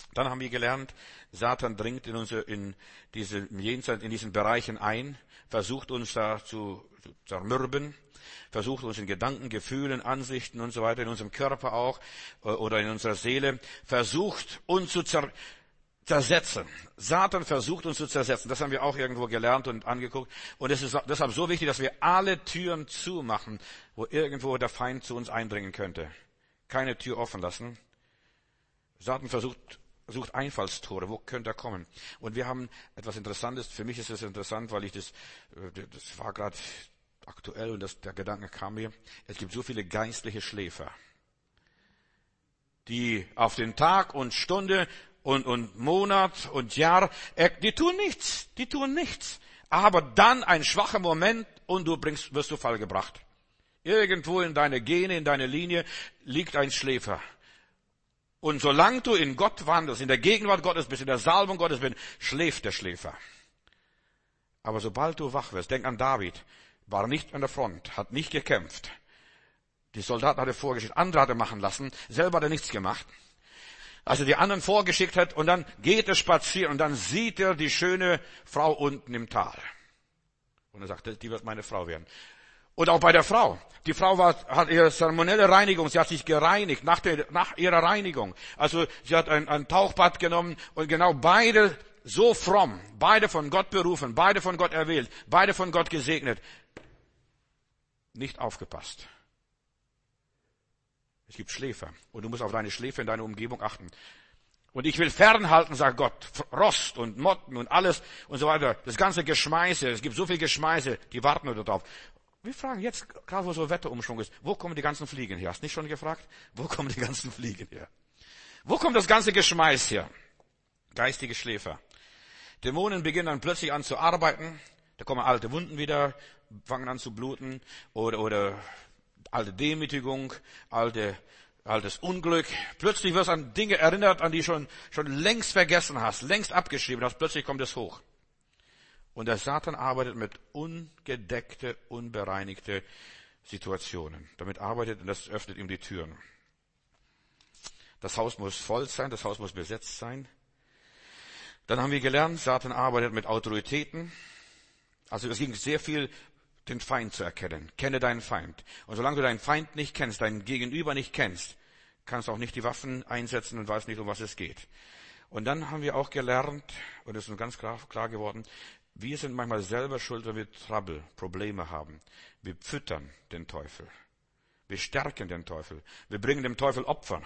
Dann haben wir gelernt, Satan dringt in unsere, in diese, Jenseits, in diesen Bereichen ein, versucht uns da zu, zu zermürben, versucht uns in Gedanken, Gefühlen, Ansichten und so weiter, in unserem Körper auch, oder in unserer Seele, versucht uns zu zer, zersetzen. Satan versucht uns zu zersetzen. Das haben wir auch irgendwo gelernt und angeguckt. Und es ist deshalb so wichtig, dass wir alle Türen zumachen, wo irgendwo der Feind zu uns eindringen könnte. Keine Tür offen lassen. Satan versucht, sucht Einfallstore. Wo könnte er kommen? Und wir haben etwas Interessantes. Für mich ist es interessant, weil ich das, das war gerade aktuell und das, der Gedanke kam mir. Es gibt so viele geistliche Schläfer, die auf den Tag und Stunde und, und Monat und Jahr, die tun nichts, die tun nichts. Aber dann ein schwacher Moment und du bringst, wirst du Fall gebracht. Irgendwo in deiner Gene, in deiner Linie liegt ein Schläfer. Und solange du in Gott wandelst, in der Gegenwart Gottes bist, in der Salbung Gottes bist, schläft der Schläfer. Aber sobald du wach wirst, denk an David, war nicht an der Front, hat nicht gekämpft. Die Soldaten hat er vorgeschickt, andere hat er machen lassen, selber hat er nichts gemacht. Als er die anderen vorgeschickt hat und dann geht er spazieren und dann sieht er die schöne Frau unten im Tal. Und er sagt, die wird meine Frau werden. Und auch bei der Frau. Die Frau war, hat ihre zeremonielle Reinigung, sie hat sich gereinigt nach, der, nach ihrer Reinigung. Also sie hat ein, ein Tauchbad genommen und genau beide so fromm, beide von Gott berufen, beide von Gott erwählt, beide von Gott gesegnet. Nicht aufgepasst. Es gibt Schläfer und du musst auf deine Schläfer in deiner Umgebung achten. Und ich will fernhalten, sagt Gott, Rost und Motten und alles und so weiter. Das ganze Geschmeiße, es gibt so viel Geschmeiße, die warten nur darauf. Wir fragen jetzt, gerade wo so Wetterumschwung ist, wo kommen die ganzen Fliegen her? Hast du nicht schon gefragt? Wo kommen die ganzen Fliegen her? Wo kommt das ganze Geschmeiß her? Geistige Schläfer. Dämonen beginnen dann plötzlich an zu arbeiten. Da kommen alte Wunden wieder, fangen an zu bluten oder, oder alte Demütigung, alte, altes Unglück. Plötzlich wirst du an Dinge erinnert, an die schon, schon längst vergessen hast, längst abgeschrieben hast. Plötzlich kommt es hoch. Und der Satan arbeitet mit ungedeckte, unbereinigte Situationen. Damit arbeitet und das öffnet ihm die Türen. Das Haus muss voll sein, das Haus muss besetzt sein. Dann haben wir gelernt, Satan arbeitet mit Autoritäten. Also es ging sehr viel, den Feind zu erkennen. Kenne deinen Feind. Und solange du deinen Feind nicht kennst, deinen Gegenüber nicht kennst, kannst du auch nicht die Waffen einsetzen und weißt nicht, um was es geht. Und dann haben wir auch gelernt, und es ist uns ganz klar, klar geworden, wir sind manchmal selber schuld, wenn wir Trouble, Probleme haben. Wir füttern den Teufel. Wir stärken den Teufel. Wir bringen dem Teufel Opfer.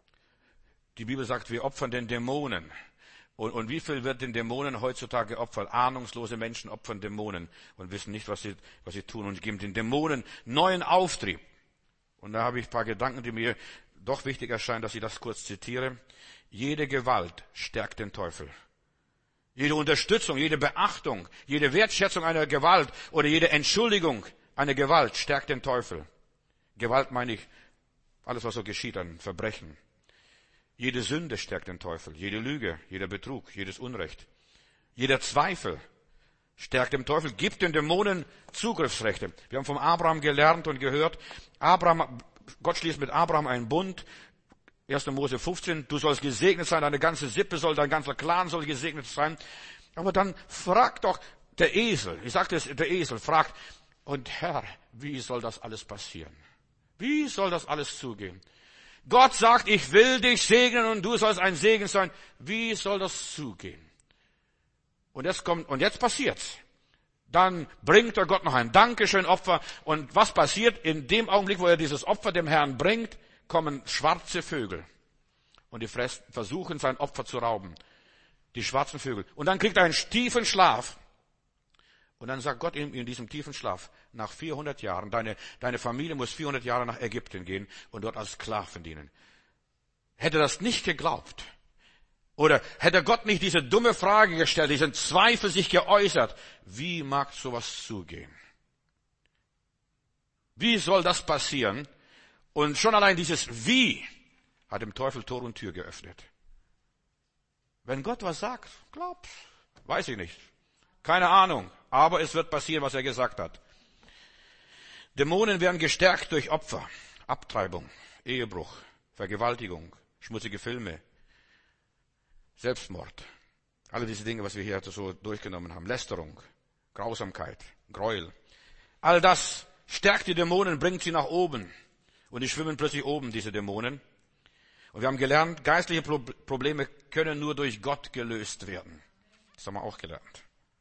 Die Bibel sagt, wir opfern den Dämonen. Und, und wie viel wird den Dämonen heutzutage geopfert? Ahnungslose Menschen opfern Dämonen und wissen nicht, was sie, was sie tun und geben den Dämonen neuen Auftrieb. Und da habe ich ein paar Gedanken, die mir doch wichtig erscheinen, dass ich das kurz zitiere. Jede Gewalt stärkt den Teufel. Jede Unterstützung, jede Beachtung, jede Wertschätzung einer Gewalt oder jede Entschuldigung einer Gewalt stärkt den Teufel. Gewalt meine ich alles, was so geschieht an Verbrechen. Jede Sünde stärkt den Teufel, jede Lüge, jeder Betrug, jedes Unrecht. Jeder Zweifel stärkt den Teufel, gibt den Dämonen Zugriffsrechte. Wir haben vom Abraham gelernt und gehört, Abraham, Gott schließt mit Abraham einen Bund. erster Mose fünfzehn, du sollst gesegnet sein, deine ganze Sippe soll, dein ganzer Clan soll gesegnet sein. Aber dann fragt doch der Esel, ich sagte es, der Esel fragt, und Herr, wie soll das alles passieren? Wie soll das alles zugehen? Gott sagt, ich will dich segnen und du sollst ein Segen sein. Wie soll das zugehen? Und jetzt kommt, und jetzt passiert's. Dann bringt der Gott noch ein Dankeschön-Opfer. Und was passiert? In dem Augenblick, wo er dieses Opfer dem Herrn bringt, kommen schwarze Vögel. Und die versuchen, sein Opfer zu rauben. Die schwarzen Vögel. Und dann kriegt er einen tiefen Schlaf. Und dann sagt Gott ihm in diesem tiefen Schlaf, nach vierhundert Jahren, deine, deine Familie muss vierhundert Jahre nach Ägypten gehen und dort als Sklaven dienen. Hätte das nicht geglaubt, oder hätte Gott nicht diese dumme Frage gestellt, diesen Zweifel sich geäußert, wie mag sowas zugehen? Wie soll das passieren? Und schon allein dieses Wie hat dem Teufel Tor und Tür geöffnet. Wenn Gott was sagt, glaub's, weiß ich nicht. Keine Ahnung, aber es wird passieren, was er gesagt hat. Dämonen werden gestärkt durch Opfer, Abtreibung, Ehebruch, Vergewaltigung, schmutzige Filme, Selbstmord. Alle diese Dinge, was wir hier so durchgenommen haben. Lästerung, Grausamkeit, Gräuel. All das stärkt die Dämonen, bringt sie nach oben. Und die schwimmen plötzlich oben, diese Dämonen. Und wir haben gelernt, geistliche Probleme können nur durch Gott gelöst werden. Das haben wir auch gelernt.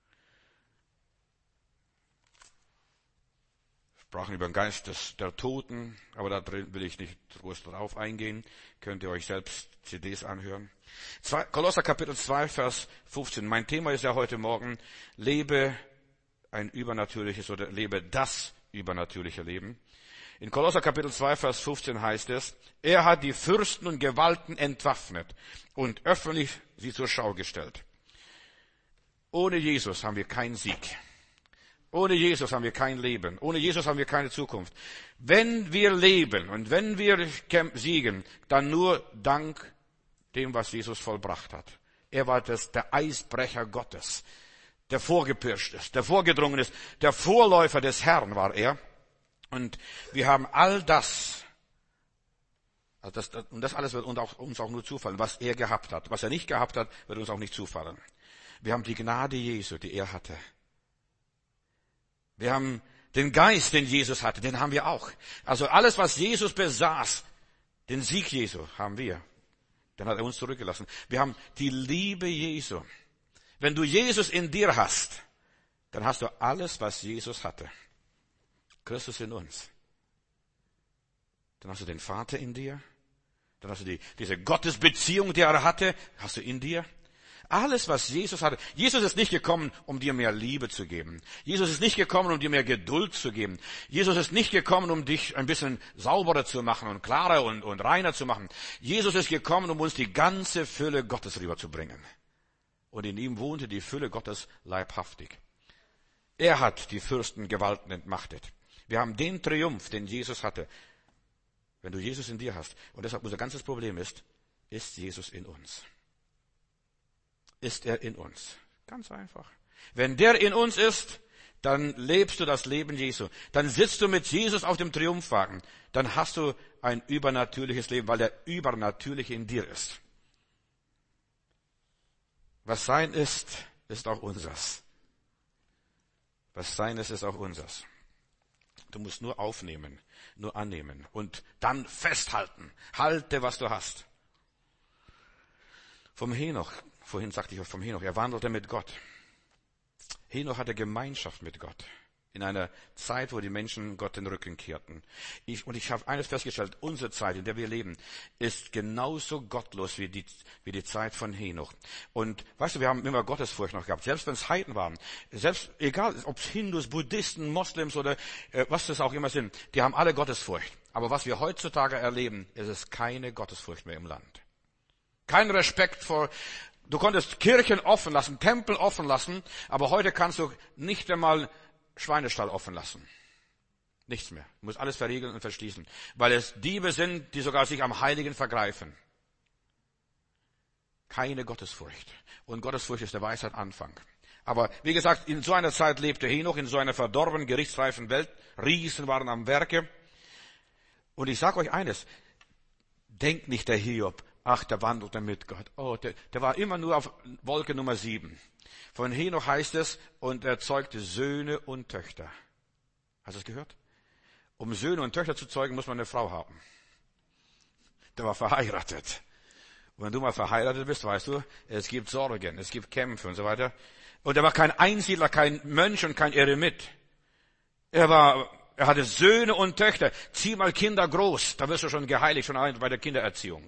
Wir sprachen über den Geist des, der Toten, aber da drin will ich nicht groß drauf eingehen. Könnt ihr euch selbst C Ds anhören. Zwei, Kolosser Kapitel zwei, Vers fünfzehn. Mein Thema ist ja heute Morgen, lebe ein übernatürliches oder lebe das übernatürliche Leben. In Kolosser Kapitel zwei, Vers fünfzehn heißt es, er hat die Fürsten und Gewalten entwaffnet und öffentlich sie zur Schau gestellt. Ohne Jesus haben wir keinen Sieg. Ohne Jesus haben wir kein Leben. Ohne Jesus haben wir keine Zukunft. Wenn wir leben und wenn wir siegen, dann nur dank dem, was Jesus vollbracht hat. Er war das, der Eisbrecher Gottes, der vorgepirscht ist, der vorgedrungen ist, der Vorläufer des Herrn war er. Und wir haben all das, also das, und das alles wird uns auch, uns auch nur zufallen, was er gehabt hat. Was er nicht gehabt hat, wird uns auch nicht zufallen. Wir haben die Gnade Jesu, die er hatte. Wir haben den Geist, den Jesus hatte, den haben wir auch. Also alles, was Jesus besaß, den Sieg Jesu haben wir. Dann hat er uns zurückgelassen. Wir haben die Liebe Jesu. Wenn du Jesus in dir hast, dann hast du alles, was Jesus hatte. Christus in uns. Dann hast du den Vater in dir. Dann hast du die, diese Gottesbeziehung, die er hatte, hast du in dir. Alles, was Jesus hatte. Jesus ist nicht gekommen, um dir mehr Liebe zu geben. Jesus ist nicht gekommen, um dir mehr Geduld zu geben. Jesus ist nicht gekommen, um dich ein bisschen sauberer zu machen und klarer und, und reiner zu machen. Jesus ist gekommen, um uns die ganze Fülle Gottes rüberzubringen. Und in ihm wohnte die Fülle Gottes leibhaftig. Er hat die Fürstengewalten entmachtet. Wir haben den Triumph, den Jesus hatte. Wenn du Jesus in dir hast. Und deshalb unser ganzes Problem ist, ist Jesus in uns? Ist er in uns? Ganz einfach. Wenn der in uns ist, dann lebst du das Leben Jesu. Dann sitzt du mit Jesus auf dem Triumphwagen. Dann hast du ein übernatürliches Leben, weil der Übernatürliche in dir ist. Was sein ist, ist auch unseres. Was sein ist, ist auch unseres. Du musst nur aufnehmen, nur annehmen und dann festhalten. Halte, was du hast. Vom Henoch, vorhin sagte ich vom Henoch, er wandelte mit Gott. Henoch hatte Gemeinschaft mit Gott. In einer Zeit, wo die Menschen Gott den Rücken kehrten. Ich, und ich habe eines festgestellt, unsere Zeit, in der wir leben, ist genauso gottlos wie die, wie die Zeit von Henoch. Und weißt du, wir haben immer Gottesfurcht noch gehabt, selbst wenn es Heiden waren, selbst, egal, ob es Hindus, Buddhisten, Moslems oder äh, was das auch immer sind, die haben alle Gottesfurcht. Aber was wir heutzutage erleben, ist es keine Gottesfurcht mehr im Land. Kein Respekt vor. Du konntest Kirchen offen lassen, Tempel offen lassen, aber heute kannst du nicht einmal Schweinestall offen lassen. Nichts mehr. Du musst alles verriegeln und verschließen. Weil es Diebe sind, die sogar sich am Heiligen vergreifen. Keine Gottesfurcht. Und Gottesfurcht ist der Weisheit Anfang. Aber wie gesagt, in so einer Zeit lebte Henoch, in so einer verdorbenen, gerichtsreifen Welt. Riesen waren am Werke. Und ich sage euch eines. Denkt nicht der Hiob, ach, der wandelte mit Gott. Oh, der, der war immer nur auf Wolke Nummer sieben. Von Henoch heißt es, und er zeugte Söhne und Töchter. Hast du es gehört? Um Söhne und Töchter zu zeugen, muss man eine Frau haben. Der war verheiratet. Und wenn du mal verheiratet bist, weißt du, es gibt Sorgen, es gibt Kämpfe und so weiter. Und er war kein Einsiedler, kein Mönch und kein Eremit. Er war, er hatte Söhne und Töchter. Zieh mal Kinder groß, da wirst du schon geheiligt, schon allein bei der Kindererziehung.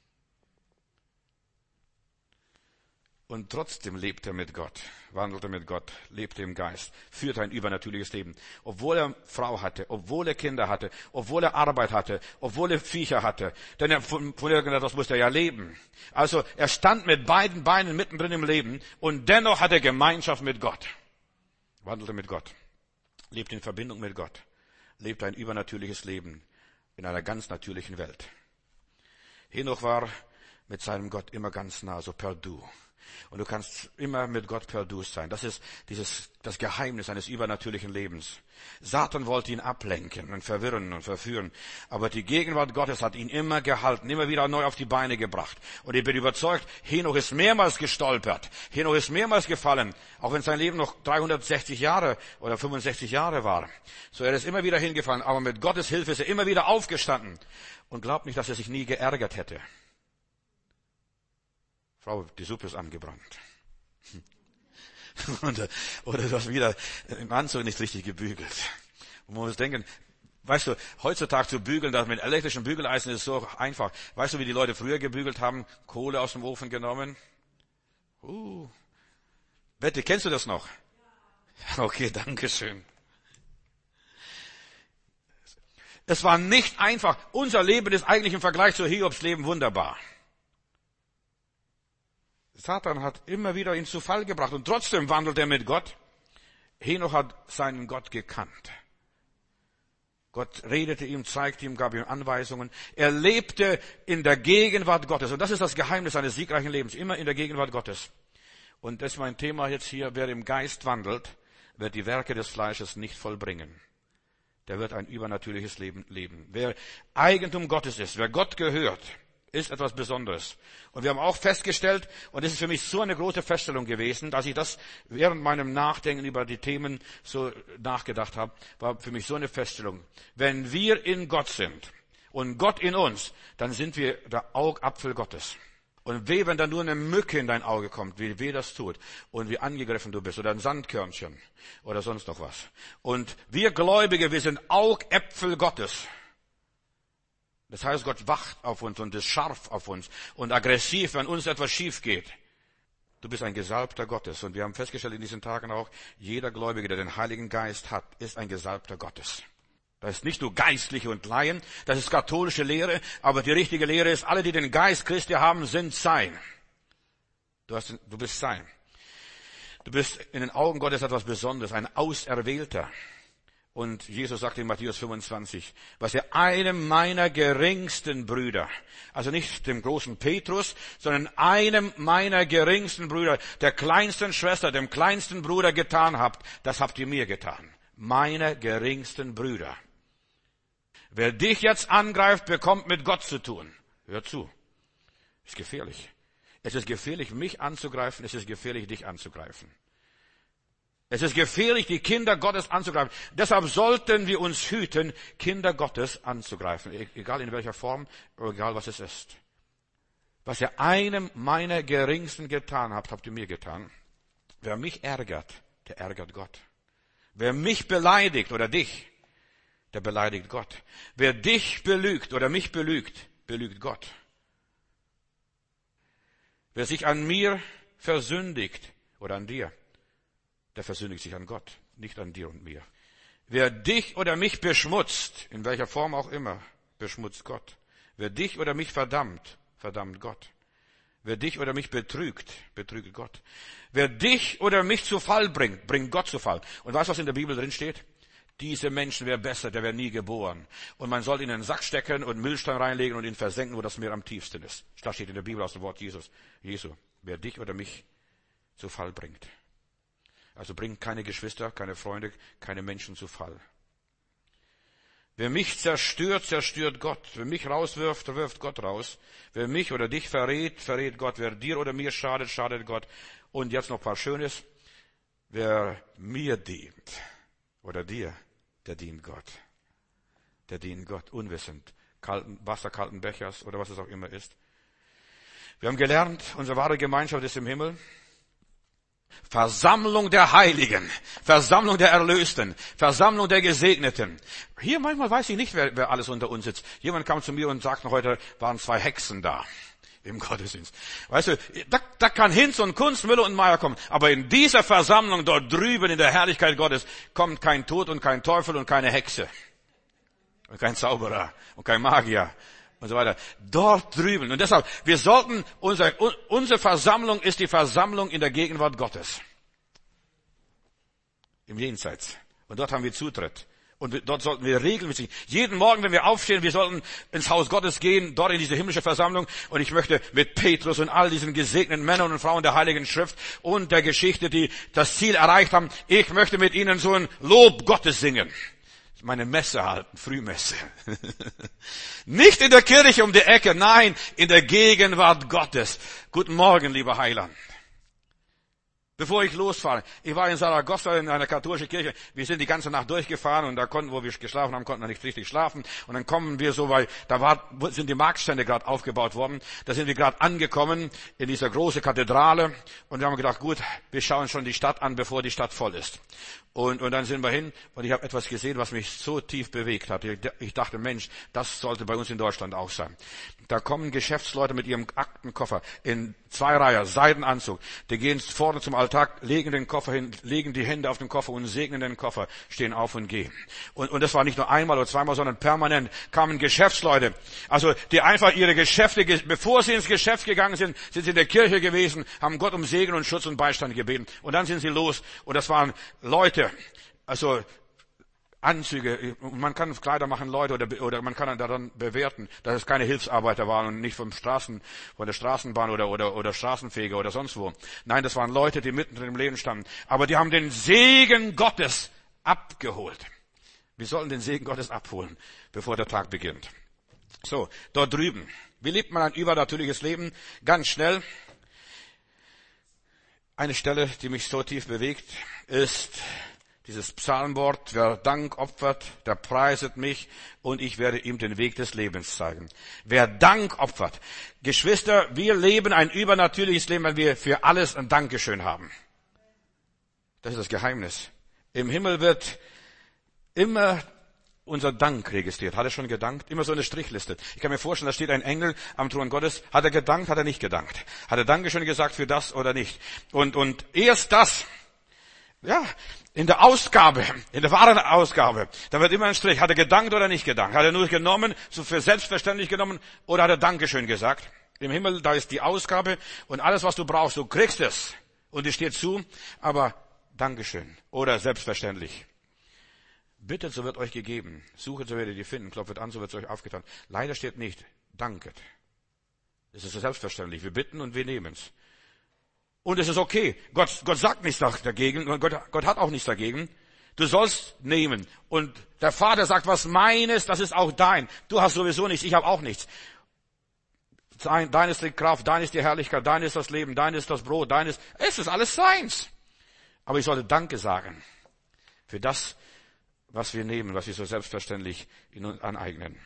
Und trotzdem lebt er mit Gott, wandelte mit Gott, lebte im Geist, führte ein übernatürliches Leben. Obwohl er Frau hatte, obwohl er Kinder hatte, obwohl er Arbeit hatte, obwohl er Viecher hatte. Denn er, von, von irgendetwas musste er ja leben. Also er stand mit beiden Beinen mittendrin im Leben und dennoch hat er Gemeinschaft mit Gott. Wandelte mit Gott, lebte in Verbindung mit Gott, lebte ein übernatürliches Leben in einer ganz natürlichen Welt. Henoch war mit seinem Gott immer ganz nah, so per Du. Und du kannst immer mit Gott per Du sein. Das ist dieses, das Geheimnis eines übernatürlichen Lebens. Satan wollte ihn ablenken und verwirren und verführen. Aber die Gegenwart Gottes hat ihn immer gehalten, immer wieder neu auf die Beine gebracht. Und ich bin überzeugt, Henoch ist mehrmals gestolpert. Henoch ist mehrmals gefallen, auch wenn sein Leben noch dreihundertsechzig Jahre oder fünfundsechzig Jahre war. So, er ist immer wieder hingefallen, aber mit Gottes Hilfe ist er immer wieder aufgestanden. Und glaubt nicht, dass er sich nie geärgert hätte. Frau, die Suppe ist angebrannt. oder, oder du hast wieder im Anzug nicht richtig gebügelt. Und man muss denken, weißt du, heutzutage zu bügeln, das mit elektrischen Bügeleisen ist so einfach. Weißt du, wie die Leute früher gebügelt haben? Kohle aus dem Ofen genommen. Uh. Betty, kennst du das noch? Okay, danke schön. Es war nicht einfach. Unser Leben ist eigentlich im Vergleich zu Hiobs Leben wunderbar. Satan hat immer wieder ihn zu Fall gebracht und trotzdem wandelt er mit Gott. Henoch hat seinen Gott gekannt. Gott redete ihm, zeigte ihm, gab ihm Anweisungen. Er lebte in der Gegenwart Gottes. Und das ist das Geheimnis eines siegreichen Lebens. Immer in der Gegenwart Gottes. Und das ist mein Thema jetzt hier. Wer im Geist wandelt, wird die Werke des Fleisches nicht vollbringen. Der wird ein übernatürliches Leben leben. Wer Eigentum Gottes ist, wer Gott gehört, ist etwas Besonderes. Und wir haben auch festgestellt, und es ist für mich so eine große Feststellung gewesen, dass ich das während meinem Nachdenken über die Themen so nachgedacht habe, war für mich so eine Feststellung. Wenn wir in Gott sind und Gott in uns, dann sind wir der Augapfel Gottes. Und weh, wenn da nur eine Mücke in dein Auge kommt, wie weh das tut und wie angegriffen du bist oder ein Sandkörnchen oder sonst noch was. Und wir Gläubige, wir sind Augäpfel Gottes. Das heißt, Gott wacht auf uns und ist scharf auf uns und aggressiv, wenn uns etwas schief geht. Du bist ein Gesalbter Gottes. Und wir haben festgestellt in diesen Tagen auch, jeder Gläubige, der den Heiligen Geist hat, ist ein Gesalbter Gottes. Das ist nicht nur Geistliche und Laien, das ist katholische Lehre, aber die richtige Lehre ist, alle, die den Geist Christi haben, sind sein. Du, hast, du bist sein. Du bist in den Augen Gottes etwas Besonderes, ein Auserwählter. Und Jesus sagt in Matthäus fünfundzwanzig, was ihr einem meiner geringsten Brüder, also nicht dem großen Petrus, sondern einem meiner geringsten Brüder, der kleinsten Schwester, dem kleinsten Bruder getan habt, das habt ihr mir getan. Meine geringsten Brüder. Wer dich jetzt angreift, bekommt mit Gott zu tun. Hör zu. Ist gefährlich. Es ist gefährlich, mich anzugreifen. Es ist gefährlich, dich anzugreifen. Es ist gefährlich, die Kinder Gottes anzugreifen. Deshalb sollten wir uns hüten, Kinder Gottes anzugreifen. Egal in welcher Form, egal was es ist. Was ihr einem meiner Geringsten getan habt, habt ihr mir getan. Wer mich ärgert, der ärgert Gott. Wer mich beleidigt oder dich, der beleidigt Gott. Wer dich belügt oder mich belügt, belügt Gott. Wer sich an mir versündigt oder an dir, der versündigt sich an Gott, nicht an dir und mir. Wer dich oder mich beschmutzt, in welcher Form auch immer, beschmutzt Gott. Wer dich oder mich verdammt, verdammt Gott. Wer dich oder mich betrügt, betrügt Gott. Wer dich oder mich zu Fall bringt, bringt Gott zu Fall. Und weißt du, was in der Bibel drin steht? Diese Menschen wäre besser, der wäre nie geboren. Und man soll ihn in einen Sack stecken und Müllstein reinlegen und ihn versenken, wo das Meer am tiefsten ist. Das steht in der Bibel aus dem Wort Jesus. Jesu, wer dich oder mich zu Fall bringt. Also bringt keine Geschwister, keine Freunde, keine Menschen zu Fall. Wer mich zerstört, zerstört Gott. Wer mich rauswirft, wirft Gott raus. Wer mich oder dich verrät, verrät Gott. Wer dir oder mir schadet, schadet Gott. Und jetzt noch ein paar Schönes. Wer mir dient oder dir, der dient Gott. Der dient Gott, unwissend. Kalten, Wasser kalten Bechers oder was es auch immer ist. Wir haben gelernt, unsere wahre Gemeinschaft ist im Himmel. Versammlung der Heiligen, Versammlung der Erlösten, Versammlung der Gesegneten. Hier manchmal weiß ich nicht, wer, wer alles unter uns sitzt. Jemand kam zu mir und sagte, heute waren zwei Hexen da im Gottesdienst. Weißt du, da, da kann Hinz und Kunz, Müller und Meier kommen. Aber in dieser Versammlung dort drüben in der Herrlichkeit Gottes kommt kein Tod und kein Teufel und keine Hexe. Und kein Zauberer und kein Magier. Und so weiter. Dort drüben. Und deshalb, wir sollten, unser, unsere Versammlung ist die Versammlung in der Gegenwart Gottes. Im Jenseits. Und dort haben wir Zutritt. Und dort sollten wir regelmäßig, jeden Morgen, wenn wir aufstehen, wir sollten ins Haus Gottes gehen, dort in diese himmlische Versammlung. Und ich möchte mit Petrus und all diesen gesegneten Männern und Frauen der Heiligen Schrift und der Geschichte, die das Ziel erreicht haben, ich möchte mit ihnen so ein Lob Gottes singen. Meine Messe halten, Frühmesse. Nicht in der Kirche um die Ecke, nein, in der Gegenwart Gottes. Guten Morgen, lieber Heiland. Bevor ich losfahre, ich war in Saragossa in einer katholischen Kirche, wir sind die ganze Nacht durchgefahren und da konnten, wo wir geschlafen haben, konnten wir nicht richtig schlafen und dann kommen wir so, weil da war, sind die Marktstände gerade aufgebaut worden, da sind wir gerade angekommen in dieser großen Kathedrale und wir haben gedacht, gut, wir schauen schon die Stadt an, bevor die Stadt voll ist. Und, und dann sind wir hin und ich habe etwas gesehen, was mich so tief bewegt hat. Ich dachte, Mensch, das sollte bei uns in Deutschland auch sein. Da kommen Geschäftsleute mit ihrem Aktenkoffer in zwei Reihen, Seidenanzug. Die gehen vorne zum Altar, legen den Koffer hin, legen die Hände auf den Koffer und segnen den Koffer, stehen auf und gehen. Und, und das war nicht nur einmal oder zweimal, sondern permanent kamen Geschäftsleute. Also die einfach ihre Geschäfte, bevor sie ins Geschäft gegangen sind, sind sie in der Kirche gewesen, haben Gott um Segen und Schutz und Beistand gebeten. Und dann sind sie los und das waren Leute, also Anzüge, man kann Kleider machen, Leute, oder, oder man kann daran bewerten, dass es keine Hilfsarbeiter waren und nicht vom Straßen, von der Straßenbahn oder, oder, oder Straßenfeger oder sonst wo. Nein, das waren Leute, die mitten im Leben standen. Aber die haben den Segen Gottes abgeholt. Wir sollten den Segen Gottes abholen, bevor der Tag beginnt. So, dort drüben. Wie lebt man ein übernatürliches Leben? Ganz schnell. Eine Stelle, die mich so tief bewegt, ist dieses Psalmwort: Wer Dank opfert, der preiset mich und ich werde ihm den Weg des Lebens zeigen. Wer Dank opfert. Geschwister, wir leben ein übernatürliches Leben, weil wir für alles ein Dankeschön haben. Das ist das Geheimnis. Im Himmel wird immer unser Dank registriert. Hat er schon gedankt? Immer so eine Strichliste. Ich kann mir vorstellen, da steht ein Engel am Thron Gottes. Hat er gedankt, hat er nicht gedankt? Hat er Dankeschön gesagt für das oder nicht? Und, und erst das, ja, in der Ausgabe, in der wahren Ausgabe, da wird immer ein Strich. Hat er gedankt oder nicht gedankt? Hat er nur genommen, so für selbstverständlich genommen, oder hat er Dankeschön gesagt? Im Himmel, da ist die Ausgabe und alles, was du brauchst, du kriegst es. Und es steht zu, aber Dankeschön oder selbstverständlich. Bittet, so wird euch gegeben. Suchet, so werdet ihr finden. Klopft an, so wird es euch aufgetan. Leider steht nicht, danket. Es ist so selbstverständlich. Wir bitten und wir nehmen es. Und es ist okay. Gott, Gott sagt nichts dagegen. Gott, Gott hat auch nichts dagegen. Du sollst nehmen. Und der Vater sagt, was meines, das ist auch dein. Du hast sowieso nichts, ich habe auch nichts. Dein ist die Kraft, dein ist die Herrlichkeit, dein ist das Leben, dein ist das Brot, dein ist, es ist alles seins. Aber ich sollte Danke sagen für das, was wir nehmen, was wir so selbstverständlich in uns aneignen.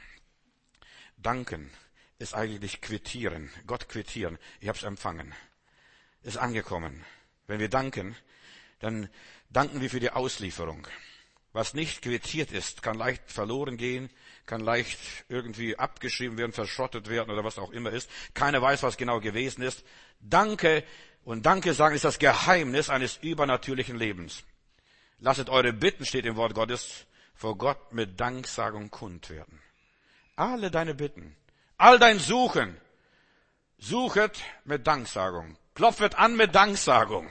Danken ist eigentlich quittieren, Gott quittieren. Ich habe es empfangen. Ist angekommen. Wenn wir danken, dann danken wir für die Auslieferung. Was nicht quittiert ist, kann leicht verloren gehen, kann leicht irgendwie abgeschrieben werden, verschrottet werden oder was auch immer ist. Keiner weiß, was genau gewesen ist. Danke und Danke sagen ist das Geheimnis eines übernatürlichen Lebens. Lasset eure Bitten, steht im Wort Gottes, vor Gott mit Danksagung kund werden. Alle deine Bitten, all dein Suchen, suchet mit Danksagung. Klopfet an mit Danksagung.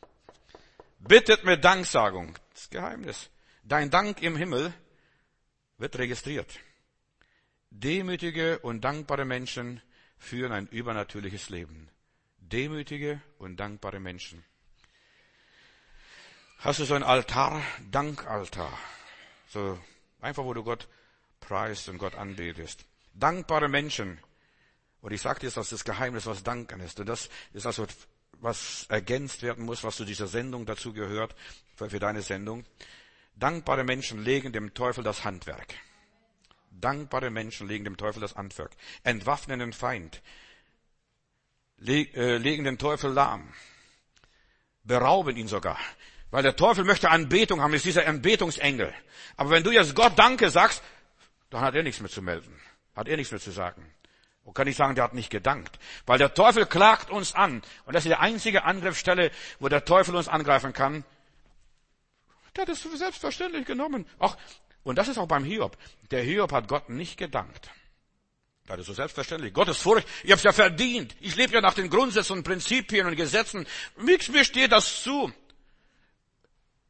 Bittet mit Danksagung. Das Geheimnis. Dein Dank im Himmel wird registriert. Demütige und dankbare Menschen führen ein übernatürliches Leben. Demütige und dankbare Menschen. Hast du so ein Altar, Dankaltar? So einfach, wo du Gott preist und Gott anbetest. Dankbare Menschen. Und ich sagte jetzt, das ist das Geheimnis, was Danken ist. Und das ist also, was ergänzt werden muss, was zu dieser Sendung dazu gehört, für, für deine Sendung. Dankbare Menschen legen dem Teufel das Handwerk. Dankbare Menschen legen dem Teufel das Handwerk. Entwaffnen den Feind. Le, äh, legen den Teufel lahm. Berauben ihn sogar. Weil der Teufel möchte Anbetung haben, ist dieser Anbetungsengel. Aber wenn du jetzt Gott Danke sagst, dann hat er nichts mehr zu melden. Hat er nichts mehr zu sagen. Und kann ich sagen, der hat nicht gedankt. Weil der Teufel klagt uns an. Und das ist die einzige Angriffsstelle, wo der Teufel uns angreifen kann. Der hat es selbstverständlich genommen. Ach, und das ist auch beim Hiob. Der Hiob hat Gott nicht gedankt. Das ist so selbstverständlich. Gottes Furcht, ich habe es ja verdient. Ich lebe ja nach den Grundsätzen und Prinzipien und Gesetzen. Mir steht das zu.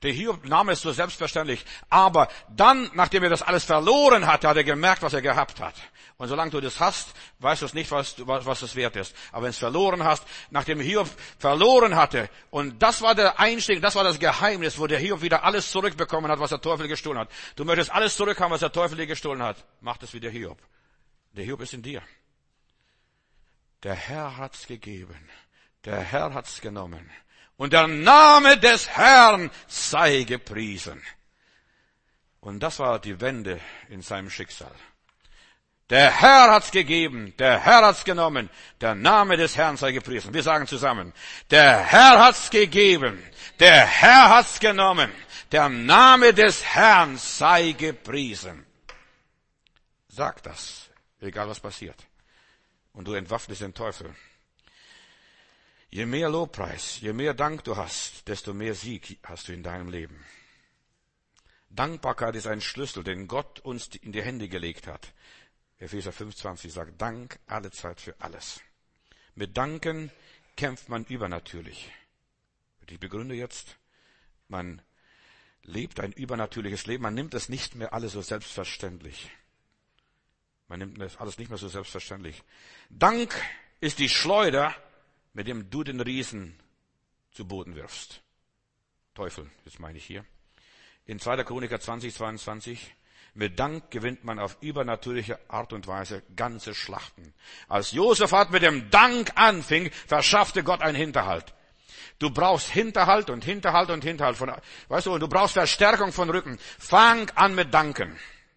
Der Hiob nahm es so selbstverständlich. Aber dann, nachdem er das alles verloren hatte, hat er gemerkt, was er gehabt hat. Und solange du das hast, weißt du nicht, was, was, was es wert ist. Aber wenn du es verloren hast, nachdem Hiob verloren hatte, und das war der Einstieg, das war das Geheimnis, wo der Hiob wieder alles zurückbekommen hat, was der Teufel gestohlen hat. Du möchtest alles zurückhaben, was der Teufel dir gestohlen hat. Mach das wie der Hiob. Der Hiob ist in dir. Der Herr hat's gegeben. Der Herr hat's genommen. Und der Name des Herrn sei gepriesen. Und das war die Wende in seinem Schicksal. Der Herr hat's gegeben, der Herr hat's genommen, der Name des Herrn sei gepriesen. Wir sagen zusammen, der Herr hat's gegeben, der Herr hat's genommen, der Name des Herrn sei gepriesen. Sag das, egal was passiert. Und du entwaffnest den Teufel. Je mehr Lobpreis, je mehr Dank du hast, desto mehr Sieg hast du in deinem Leben. Dankbarkeit ist ein Schlüssel, den Gott uns in die Hände gelegt hat. Epheser fünf zwanzig sagt, Dank alle Zeit für alles. Mit Danken kämpft man übernatürlich. Ich begründe jetzt, man lebt ein übernatürliches Leben, man nimmt es nicht mehr alles so selbstverständlich. Man nimmt das alles nicht mehr so selbstverständlich. Dank ist die Schleuder, mit dem du den Riesen zu Boden wirfst. Teufel, das meine ich hier. In zweiter Chroniker zwanzig zweiundzwanzig, mit Dank gewinnt man auf übernatürliche Art und Weise ganze Schlachten. Als Josaphat mit dem Dank anfing, verschaffte Gott einen Hinterhalt. Du brauchst Hinterhalt und Hinterhalt und Hinterhalt. Von, weißt du, du brauchst Verstärkung von Rücken. Fang an mit Danken.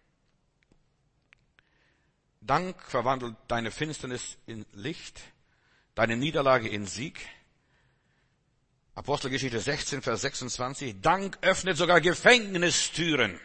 Dank verwandelt deine Finsternis in Licht, deine Niederlage in Sieg. Apostelgeschichte sechzehn, Vers sechsundzwanzig. Dank öffnet sogar Gefängnistüren.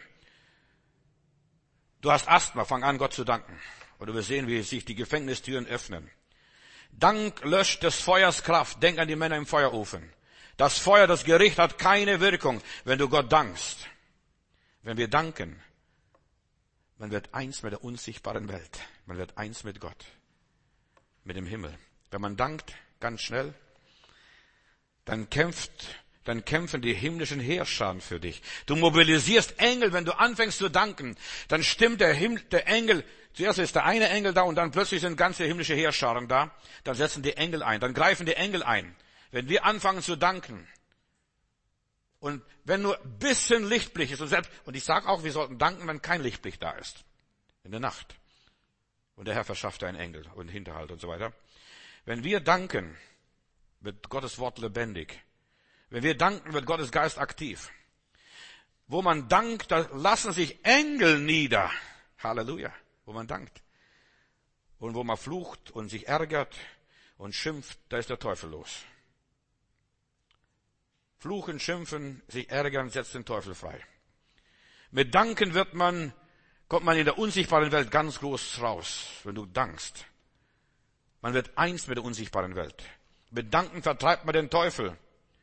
Du hast Asthma, fang an, Gott zu danken. Und du wirst sehen, wie sich die Gefängnistüren öffnen. Dank löscht des Feuers Kraft. Denk an die Männer im Feuerofen. Das Feuer, das Gericht hat keine Wirkung, wenn du Gott dankst. Wenn wir danken, man wird eins mit der unsichtbaren Welt. Man wird eins mit Gott, mit dem Himmel. Wenn man dankt, ganz schnell, dann kämpft, dann kämpfen die himmlischen Heerscharen für dich. Du mobilisierst Engel, wenn du anfängst zu danken, dann stimmt der Himmel, der Engel, zuerst ist der eine Engel da und dann plötzlich sind ganze himmlische Heerscharen da, dann setzen die Engel ein, dann greifen die Engel ein. Wenn wir anfangen zu danken, und wenn nur ein bisschen Lichtblick ist, und selbst, und ich sage auch, wir sollten danken, wenn kein Lichtblick da ist, in der Nacht. Und der Herr verschafft einen Engel und Hinterhalt und so weiter. Wenn wir danken, wird Gottes Wort lebendig. Wenn wir danken, wird Gottes Geist aktiv. Wo man dankt, da lassen sich Engel nieder. Halleluja. Wo man dankt. Und wo man flucht und sich ärgert und schimpft, da ist der Teufel los. Fluchen, schimpfen, sich ärgern, setzt den Teufel frei. Mit Danken wird man, kommt man in der unsichtbaren Welt ganz groß raus, wenn du dankst. Man wird eins mit der unsichtbaren Welt. Mit Danken vertreibt man den Teufel.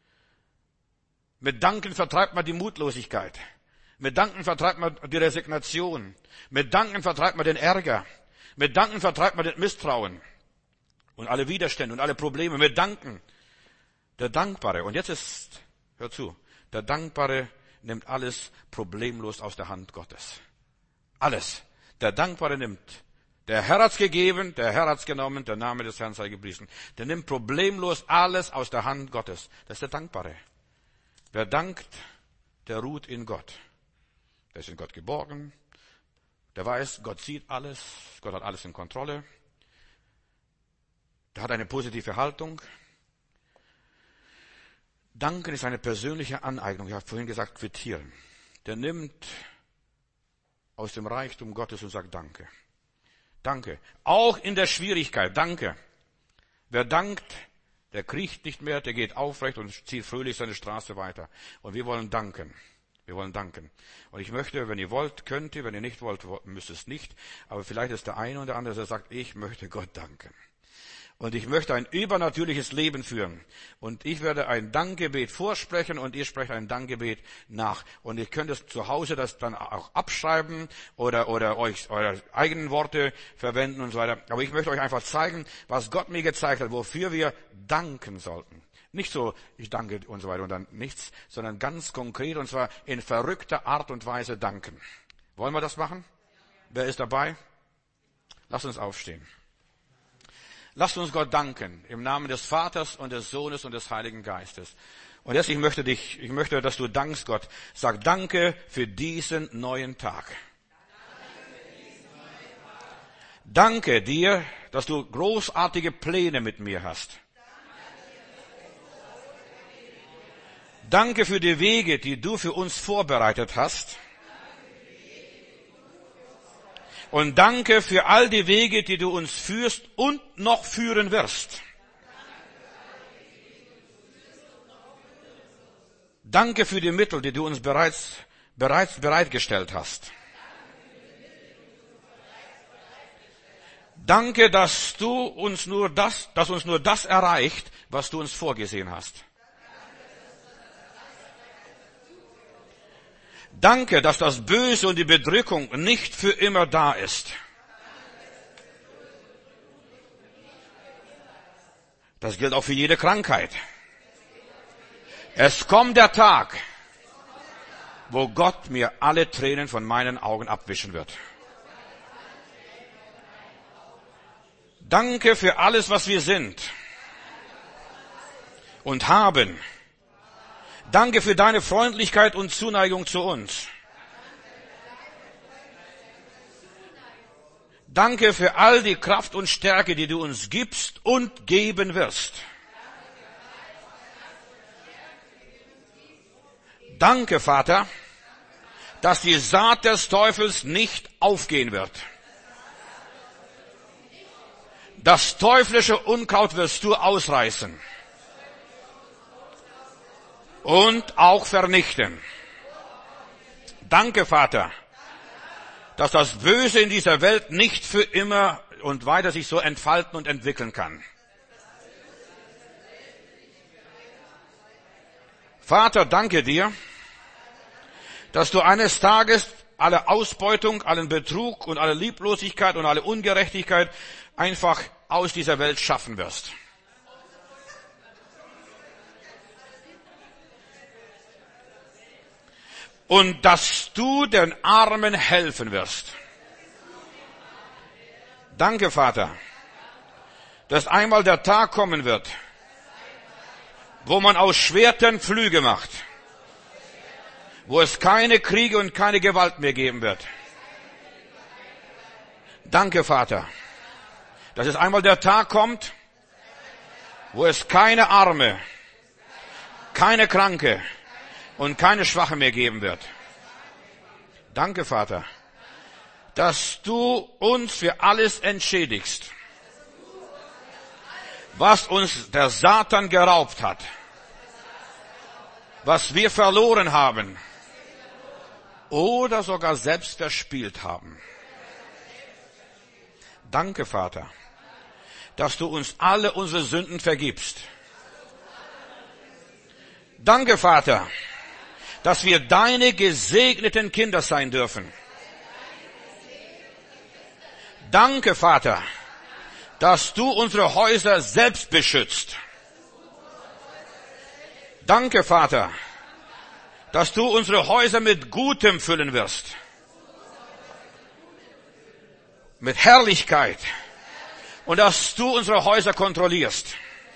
Mit Danken vertreibt man die Mutlosigkeit. Mit Danken vertreibt man die Resignation. Mit Danken vertreibt man den Ärger. Mit Danken vertreibt man den Misstrauen. Und alle Widerstände und alle Probleme. Mit Danken. Der Dankbare. Und jetzt ist, hör zu, der Dankbare nimmt alles problemlos aus der Hand Gottes. Alles. Der Dankbare nimmt. Der Herr hat's gegeben, der Herr hat's genommen, der Name des Herrn sei gepriesen. Der nimmt problemlos alles aus der Hand Gottes. Das ist der Dankbare. Wer dankt, der ruht in Gott. Der ist in Gott geborgen. Der weiß, Gott sieht alles. Gott hat alles in Kontrolle. Der hat eine positive Haltung. Danken ist eine persönliche Aneignung. Ich habe vorhin gesagt, quittieren. Der nimmt aus dem Reichtum Gottes und sagt Danke. Danke. Auch in der Schwierigkeit. Danke. Wer dankt, der kriecht nicht mehr, der geht aufrecht und zieht fröhlich seine Straße weiter. Und wir wollen danken. Wir wollen danken. Und ich möchte, wenn ihr wollt, könnt ihr, wenn ihr nicht wollt, müsst es nicht. Aber vielleicht ist der eine oder andere, der sagt, ich möchte Gott danken. Und ich möchte ein übernatürliches Leben führen. Und ich werde ein Dankgebet vorsprechen und ihr sprecht ein Dankgebet nach. Und ihr könnt es zu Hause das dann auch abschreiben oder, oder euch eure eigenen Worte verwenden und so weiter. Aber ich möchte euch einfach zeigen, was Gott mir gezeigt hat, wofür wir danken sollten. Nicht so, ich danke und so weiter und dann nichts, sondern ganz konkret und zwar in verrückter Art und Weise danken. Wollen wir das machen? Wer ist dabei? Lasst uns aufstehen. Lasst uns Gott danken im Namen des Vaters und des Sohnes und des Heiligen Geistes. Und jetzt, ich möchte dich, ich möchte, dass du dankst Gott. Sag danke für diesen neuen Tag. Danke dir, dass du großartige Pläne mit mir hast. Danke für die Wege, die du für uns vorbereitet hast. Und danke für all die Wege, die du uns führst und noch führen wirst. Danke für die Mittel, die du uns bereits, bereits bereitgestellt hast. Danke, dass du uns nur das, dass uns nur das erreicht, was du uns vorgesehen hast. Danke, dass das Böse und die Bedrückung nicht für immer da ist. Das gilt auch für jede Krankheit. Es kommt der Tag, wo Gott mir alle Tränen von meinen Augen abwischen wird. Danke für alles, was wir sind und haben. Danke für deine Freundlichkeit und Zuneigung zu uns. Danke für all die Kraft und Stärke, die du uns gibst und geben wirst. Danke, Vater, dass die Saat des Teufels nicht aufgehen wird. Das teuflische Unkraut wirst du ausreißen und auch vernichten. Danke, Vater, dass das Böse in dieser Welt nicht für immer und weiter sich so entfalten und entwickeln kann. Vater, danke dir, dass du eines Tages alle Ausbeutung, allen Betrug und alle Lieblosigkeit und alle Ungerechtigkeit einfach aus dieser Welt schaffen wirst. Und dass du den Armen helfen wirst. Danke, Vater, dass einmal der Tag kommen wird, wo man aus Schwertern Pflüge macht, wo es keine Kriege und keine Gewalt mehr geben wird. Danke, Vater, dass es einmal der Tag kommt, wo es keine Arme, keine Kranke und keine Schwache mehr geben wird. Danke, Vater, dass du uns für alles entschädigst, was uns der Satan geraubt hat, was wir verloren haben oder sogar selbst verspielt haben. Danke, Vater, dass du uns alle unsere Sünden vergibst. Danke, Vater, dass wir deine gesegneten Kinder sein dürfen. Danke, Vater, dass du unsere Häuser selbst beschützt. Danke, Vater, dass du unsere Häuser mit Gutem füllen wirst. Mit Herrlichkeit. Und dass du unsere Häuser kontrollierst.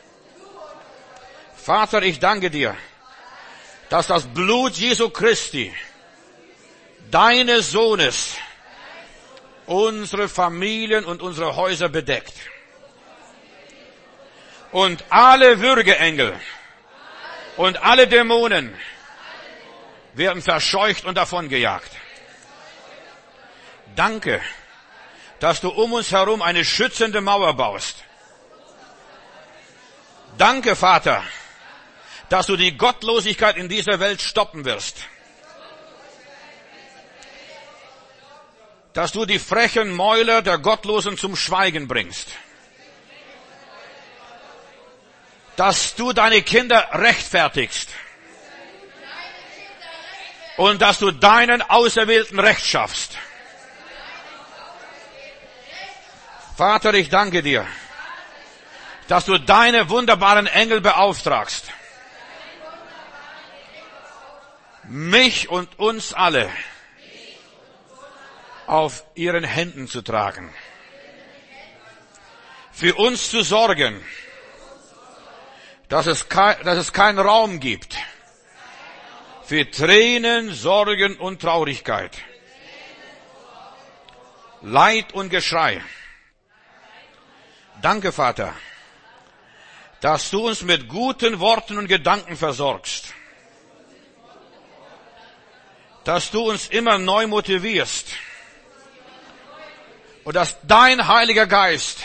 Vater, ich danke dir, dass das Blut Jesu Christi, deines Sohnes, unsere Familien und unsere Häuser bedeckt. Und alle Würgeengel und alle Dämonen werden verscheucht und davongejagt. Danke, dass du um uns herum eine schützende Mauer baust. Danke, Vater, dass du die Gottlosigkeit in dieser Welt stoppen wirst. Dass du die frechen Mäuler der Gottlosen zum Schweigen bringst. Dass du deine Kinder rechtfertigst. Und dass du deinen Auserwählten Recht schaffst. Vater, ich danke dir, dass du deine wunderbaren Engel beauftragst, mich und uns alle auf ihren Händen zu tragen, für uns zu sorgen, dass es kein, dass es keinen Raum gibt für Tränen, Sorgen und Traurigkeit, Leid und Geschrei. Danke, Vater, dass du uns mit guten Worten und Gedanken versorgst, dass du uns immer neu motivierst und dass dein Heiliger Geist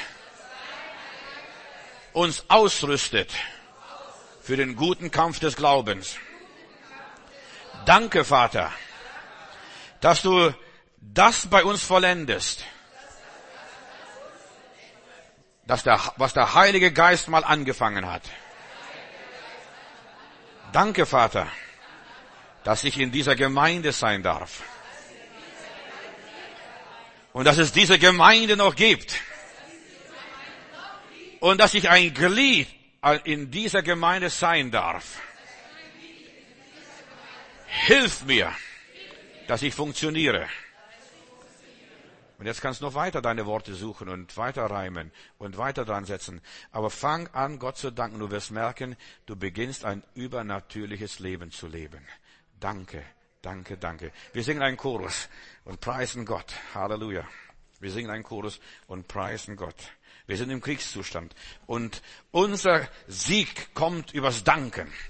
uns ausrüstet für den guten Kampf des Glaubens. Danke, Vater, dass du das bei uns vollendest, dass der, was der Heilige Geist mal angefangen hat. Danke, Vater, dass ich in dieser Gemeinde sein darf und dass es diese Gemeinde noch gibt und dass ich ein Glied in dieser Gemeinde sein darf. Hilf mir, dass ich funktioniere. Und jetzt kannst du noch weiter deine Worte suchen und weiter reimen und weiter dran setzen. Aber fang an, Gott zu danken. Du wirst merken, du beginnst ein übernatürliches Leben zu leben. Danke, danke, danke. Wir singen einen Chorus und preisen Gott. Halleluja. Wir singen einen Chorus und preisen Gott. Wir sind im Kriegszustand. Und unser Sieg kommt übers Danken.